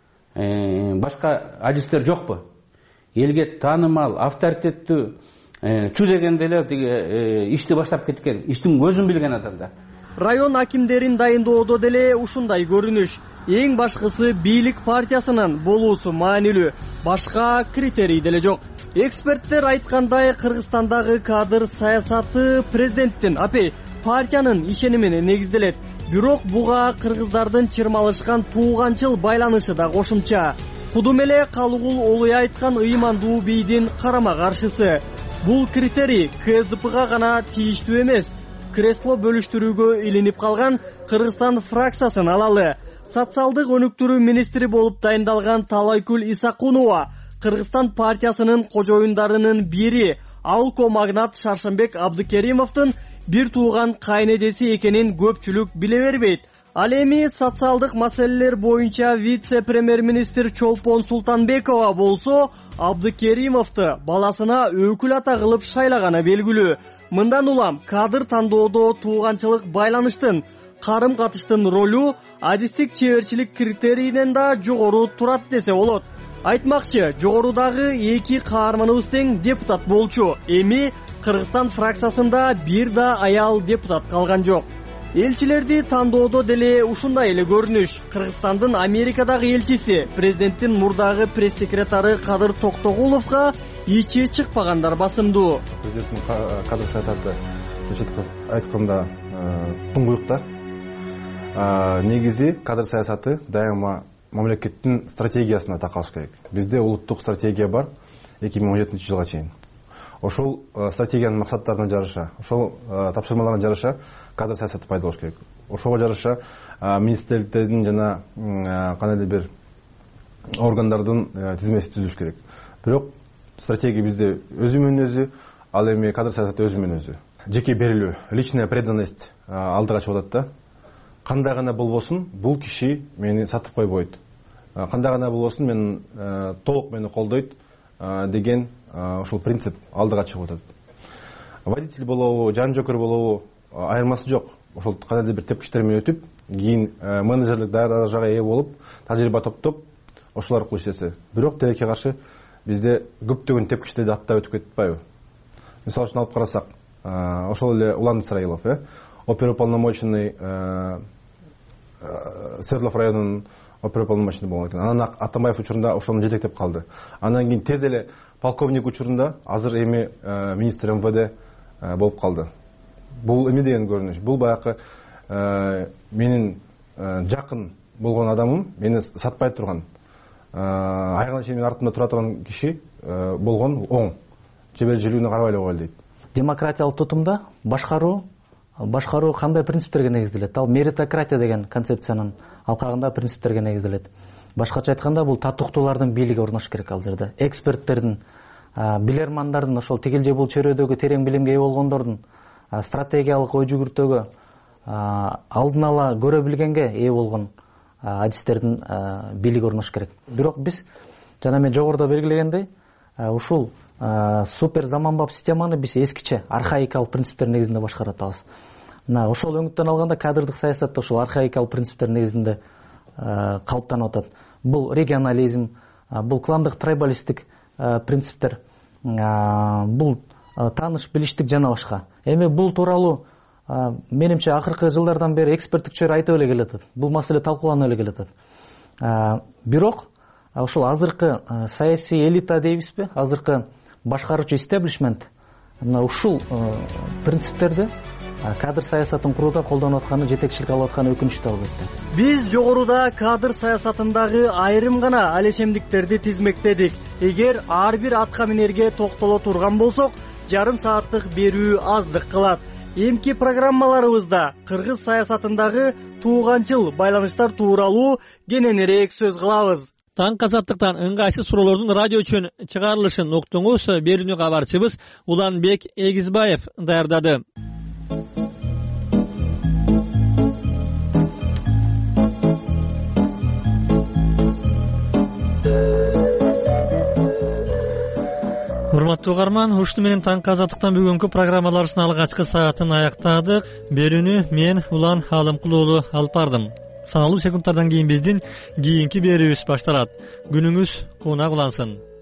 башка адистер жокпу? Элге таанымал, авторитеттүү, чу дегенде эле ишти баштап кеткен, иштин өзүн билген адамдар. Район акимдерин дайындоодо деле ушундай көрүнүш. Эң башкысы бийлик партиясынын болуусу маанилүү. Башка критерий деле жок. Эксперттер айткандай, Кыргызстандагы кадр саясаты президенттин, партиянын ишенимине негизделет. Бирок буга кыргыздардын чырмалышкан тууганчыл байланышы да кошумча. Кудум эле Калыгул Олуй айткан ыймандуу бийдин карама каршысы. Бул критерий КСДПга гана тийиштүү эмес. Кресло бөлүштүрүүгө илинип калган Кыргызстан фракциясын алалы. Социалдык өнүктүрүү министри болуп дайындалган Талайкүл Исакунова Кыргызстан партиясынын кожоюндарынын бири Алко магнат Шаршембек Абдыкеримовдун бир тууган кайнежеси экенин көпчүлүк биле бербейт. Ал эми социалдык маселелер боюнча вице-премьер-министр Чолпон Султанбекова болсо, Абдыкеримовду баласына өкүл ата кылып шайлаганы белгилүү. Мындан улам кадр тандоодо тууганчылык байланыштын, карым катыштын ролу адистик чеберчилик критерийинен да жогору турат десе болот. Айтмакчы, жогорудагы эки каарманыбыз тең депутат болчу. Эми Кыргызстан фракциясында бир да аял депутат калган жок. Элчилерди тандоодо деле ушундай эле көрүнүш. Кыргызстандын Америкадагы элчиси, президенттин мурдагы пресс-секретары Кадыр Токтогуловго ичи чыкпагандар басымдуу. Президенттин кадр саясаты айтканда туңгуюктар. Негизи кадр саясаты дайыма мамлекеттин стратегиясына такалыш керек. Бизде улуттук стратегия бар 2017 жылга чейин. Ошол стратегиянын максаттарына жараша, ошол тапшырмаларына жараша кадр саясаты пайда болуш керек. Ошого жараша министрликтердин жана кандайдыр бир органдардын тизмеси түзүлүш керек. Бирок стратегия бизде өзү менен өзү, ал эми кадр саясаты өзү менен өзү. Жеке берилүү, личная преданность алдыга чыгып атат да. Кандай гана болбосун, бул киши мени сатып койбойт. Кандай гана болбосун, мен толук мени колдойт деген ошол принцип алдыга чыгып атат. Водитель болобу, жан жокер болобу айырмасы жок. Ошол кандайдыр бир тепкичтер менен өтүп, кийин менеджерлик даражага ээ болуп, тажрыйба топтоп, ошол аркылуу иштесе. Бирок тилекке каршы бизде көптөгөн тепкичтерди аттап өтүп кетпайбы? Мисалы үчүн алып карасак, ошол эле Улан Исраилов, оперуполномоченный Свердлов районунун оперуполномоченный болгон экен. Анан Атамбаев учурунда ошону жетектеп калды. Андан кийин тез эле полковник учурунда азыр эми министр МВД болуп калды. Бул эме деген көрүнүш. Бул баягы менин жакын болгон адамым, мени сатпай турган, айгына чейин артымда тура турган киши болгон оң. Чеберчилигине карабай эле койгула дейт. Демократиялык тутумда башкаруу кандай принциптерге негизделет? Ал меритократия деген концепциянын алкагында принциптерге негизделет. Башкача айтканда, бул татыктуулардын бийлиги орнош керек ал жерде. Эксперттердин, билермандардын, ошол тигил же бул чөйрөдөгү терең билимге ээ болгондордун, стратегиялык ой жүгүртүүгө алдын ала көрө билгенге ээ болгон адистердин бийлиги орнош керек. Бирок биз жана мен жогоруда белгилегендей, ушул супер заманбап системаны биз эскиче, архаикалык принциптер негизинде башкарып атабыз. Мына ошол өңүттөн алганда кадрдык саясатта ушул архаикалык принциптер негизинде калыптанып атат. Бул регионализм, бул кландык трайбалисттик принциптер, бул тааныш билиштик жана башка. Эми бул тууралуу менимче акыркы жылдардан бери эксперттик чөйрө айтып эле келатат. Бул маселе талкууланып эле келатат. Бирок ошол азыркы саясий элита дейбизби, азыркы башкаруучу истеблишмент мына ушул принциптерди кадр саясатын курууда колдонуп атканы, жетекчилик алып атканы өкүнүчтүү албетте. Биз жогоруда кадр саясатындагы айрым гана алешемдиктерди тизмектедик. Эгер ар бир атка минерге токтоло турган болсок, жарым сааттык берүү аздык кылат. Эмки программаларыбызда кыргыз саясатындагы тууганчыл байланыштар тууралуу кененирээк сөз кылабыз. Таң азаттыктан ыңгайсыз суроолордун радио үчүн чыгарылышын уктуңуз. Берүүнү кабарчыбыз Уланбек Эгизбаев даярдады. Урматтуу угарман, ушуну менен таң азаттыктан бүгүнкү программаларыбыздын алгачкы саатын аяктадык. Берүүнү мен Улан Алымкул уулу алып бардым. Саналуу секундтардан кийин биздин кийинки берүүбүз башталат. Күнүңүз кууна улансын.